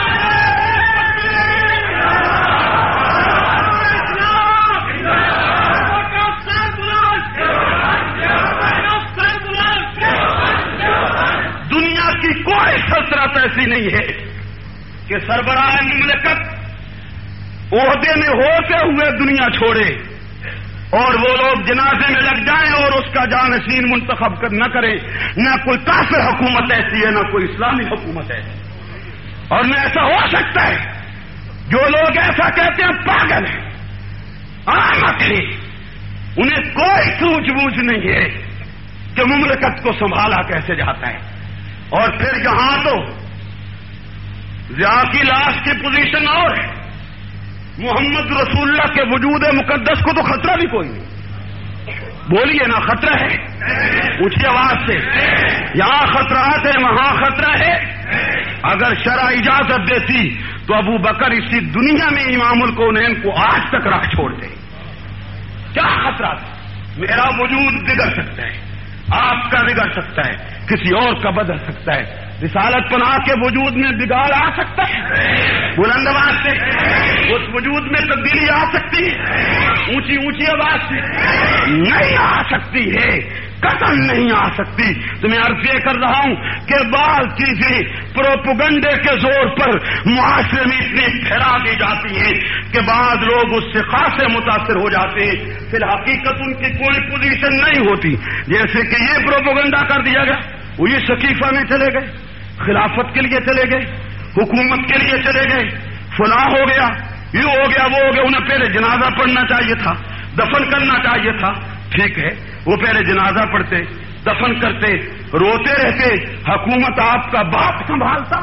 دنیا کی کوئی سلطنت ایسی نہیں ہے کہ سربراہ مملکت عہدے میں ہوتے ہوئے دنیا چھوڑے اور وہ لوگ جنازے میں لگ جائیں اور اس کا جانشین منتخب نہ کریں۔ نہ کوئی کافر حکومت ایسی ہے، نہ کوئی اسلامی حکومت ہے، اور نہ ایسا ہو سکتا ہے۔ جو لوگ ایسا کہتے ہیں پاگل ہیں، احمق ہیں، انہیں کوئی سوجھ بوجھ نہیں ہے کہ مملکت کو سنبھالا کیسے جاتا ہے۔ اور پھر یہاں تو ضیاء کی لاش کی پوزیشن اور ہے، محمد رسول اللہ کے وجود مقدس کو تو خطرہ بھی کوئی نہیں۔ بولیے نا، خطرہ ہے؟ اونچی آواز سے۔ یہاں خطرات ہے، وہاں خطرہ ہے۔ اگر شرع اجازت دیتی تو ابو بکر اسی دنیا میں امام الکونین کو آج تک رکھ چھوڑتے۔ کیا خطرات؟ میرا وجود بگڑ سکتا ہے، آپ کا بگڑ سکتا ہے، کسی اور کا بدل سکتا ہے، رسالت پناہ کے وجود میں بگاڑ آ سکتا ہے، بلند آواز سے اس وجود میں تبدیلی آ سکتی ہے، اونچی اونچی آواز سے نہیں آ سکتی ہے، قطعاً نہیں آ سکتی۔ تو میں عرض یہ کر رہا ہوں کہ بعض چیزیں پروپیگنڈے کے زور پر معاشرے میں اتنی پھیلا دی جاتی ہیں کہ بعض لوگ اس سے خاصے متاثر ہو جاتے ہیں، فی الحقیقت ان کی کوئی پوزیشن نہیں ہوتی۔ جیسے کہ یہ پروپیگنڈا کر دیا گیا، وہ یہ سقیفہ میں چلے گئے، خلافت کے لیے چلے گئے، حکومت کے لیے چلے گئے، فلاں ہو گیا، یہ ہو گیا، وہ ہو گیا۔ انہیں پہلے جنازہ پڑھنا چاہیے تھا، دفن کرنا چاہیے تھا، ٹھیک ہے، وہ پہلے جنازہ پڑھتے، دفن کرتے، روتے رہتے، حکومت آپ کا باپ سنبھالتا۔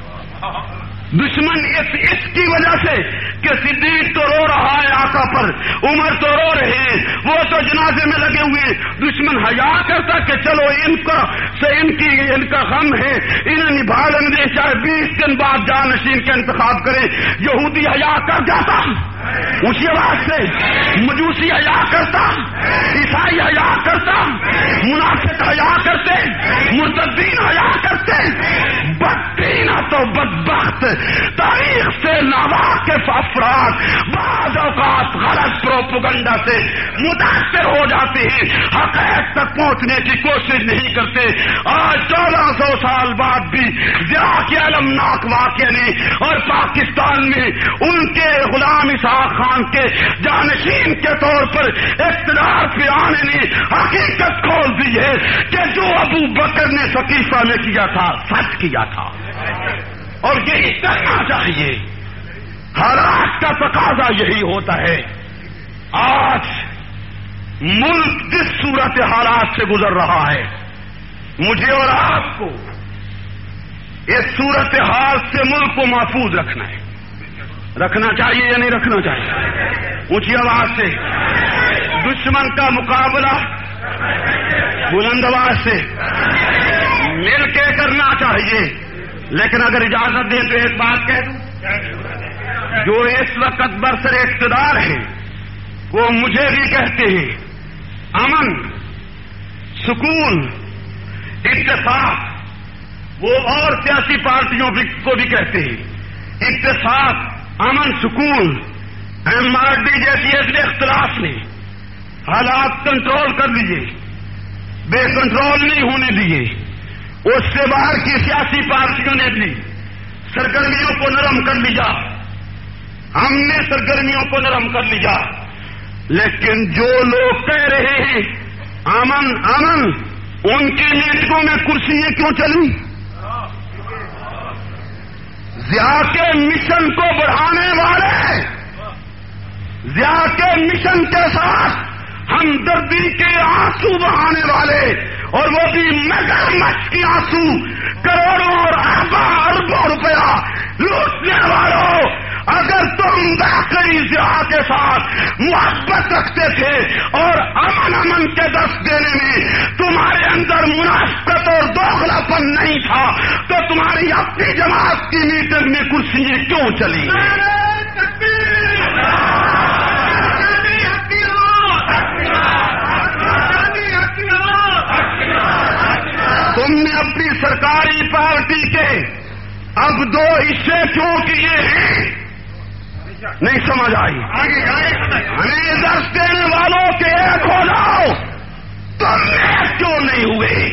دشمن اس کی وجہ سے کہ صدیق تو رو رہا ہے آقا پر، عمر تو رو رہے ہیں، وہ تو جنازے میں لگے ہوئے، دشمن حیا کرتا کہ چلو ان کا غم ہے، انہیں نبھا لیں گے، چاہے 20 دن بعد جانشین کا انتخاب کریں۔ یہودی حیا کر جاتا اسی آواز سے، مجوسی حیا کرتا، عیسائی حیا کرتا، منافق حیا کرتے، مرتدین حیا کرتے، بددین تو بدبخت تاریخ سے ناواقف افراد بعض اوقات غلط پروپیگنڈا سے متاثر ہو جاتے ہیں، حقائق تک پہنچنے کی کوشش نہیں کرتے۔ آج 1400 سال بعد بھی ضیاء کے المناک واقعے نے اور پاکستان میں ان کے غلام اسحاق خان کے جانشین کے طور پر اقتدار پہ آنے نے حقیقت کھول دی ہے کہ جو ابو بکر نے سقیفہ میں کیا تھا سچ کیا تھا، اور یہی کرنا چاہیے۔ حالات کا تقاضا یہی ہوتا ہے. آج ملک جس صورت حالات سے گزر رہا ہے، مجھے اور آپ کو اس صورت حال سے ملک کو محفوظ رکھنا ہے. رکھنا چاہیے یا نہیں رکھنا چاہیے؟ اونچی آواز سے. دشمن کا مقابلہ بلند آواز سے مل کے کرنا چاہیے. لیکن اگر اجازت دیں تو ایک بات کہہ دوں، جو اس وقت برسر اقتدار ہیں وہ مجھے بھی کہتے ہیں امن، سکون، اتفاق. وہ اور سیاسی پارٹیوں کو بھی کہتے ہیں اتفاق، امن، سکون. ایم آر ڈی جیسی اہل اختلاف نے حالات کنٹرول کر لیجیے، بے کنٹرول نہیں ہونے دیے. اس سے باہر کی سیاسی پارٹیوں نے بھی سرگرمیوں کو نرم کر لیا، ہم نے سرگرمیوں کو نرم کر لیا. لیکن جو لوگ کہہ رہے ہیں امن امن، ان کی میٹنگوں میں کرسیاں کیوں چلی؟ ضیاء کے مشن کو بڑھانے والے، ضیاء کے مشن کے ساتھ ہمدردی کے آنسو بہانے والے، اور وہ بھی مگرمچھ کے آنسو، کروڑوں اور اربوں روپیہ لوٹنے والوں. اگر تم واقعی ضیاء کے ساتھ محبت رکھتے تھے اور امن امن کے درس دینے میں تمہارے اندر منافقت اور دوغلاپن نہیں تھا تو تمہاری اپنی جماعت کی میٹنگ میں کرسیاں کیوں چلی؟ تم نے اپنی سرکاری پارٹی کے اب 2 حصے کیوں کیے ہیں؟ نہیں سمجھ آئی. ہمیں درس دینے والوں کے ایک ہو جاؤ، تم ایک کیوں نہیں ہوئے؟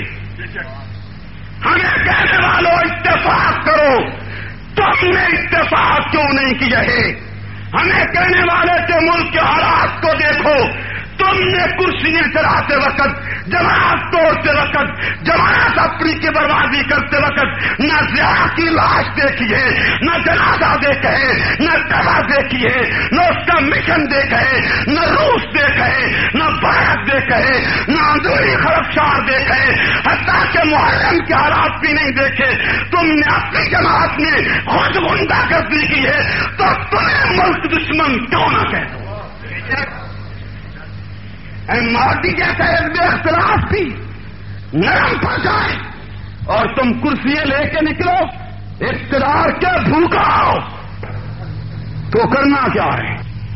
ہمیں کہنے والوں اتفاق کرو، تم نے اتفاق کیوں نہیں کیا ہے؟ ہمیں کہنے والے کے ملک کے حالات کو دیکھو، تم نے کرسیاں چڑھاتے وقت، جماعت توڑتے وقت، جماعت اپنی کی بربادی کرتے وقت نہ ضیاء کی لاش دیکھی ہے، نہ جنازہ دیکھا ہے، نہ دوا دیکھی ہے، نہ اس کا مشن دیکھا ہے، نہ روس دیکھا ہے، نہ بھارت دیکھا ہے، نہ اندرونی خرابشار دیکھا ہے، حتیٰ کہ محرم کے حالات بھی نہیں دیکھے. تم نے اپنی جماعت میں خود غنڈہ گردی کی ہے تو تمہیں ملک دشمن کیوں نہ کہہ دو؟ ایم آر ڈی جیسا بے اختلاف بھی نرم پڑ جائے اور تم کرسیاں لے کے نکلو، اقتدار کے بھوکا ہو تو کرنا کیا ہے؟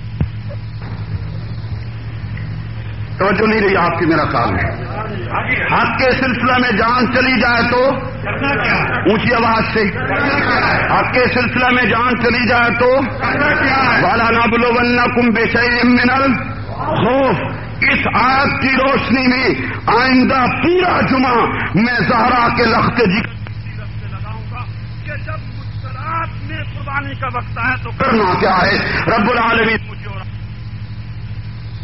توجہ نہیں رہی آپ کی میرا خیال ہے. حق کے سلسلہ میں جان چلی جائے تو اونچی آواز سے، حق کے سلسلہ میں جان چلی جائے تو وَلَنَبْلُوَنَّكُمْ بِشَيْءٍ مِّنَ الْخَوْفِ. اس آیت کی روشنی میں آئندہ پورا جمعہ میں زہرا کے لخت لگاؤں گا کہ جب مشکلات میں قربانی کا وقت آئے تو کرنا کیا ہے. رب العالمین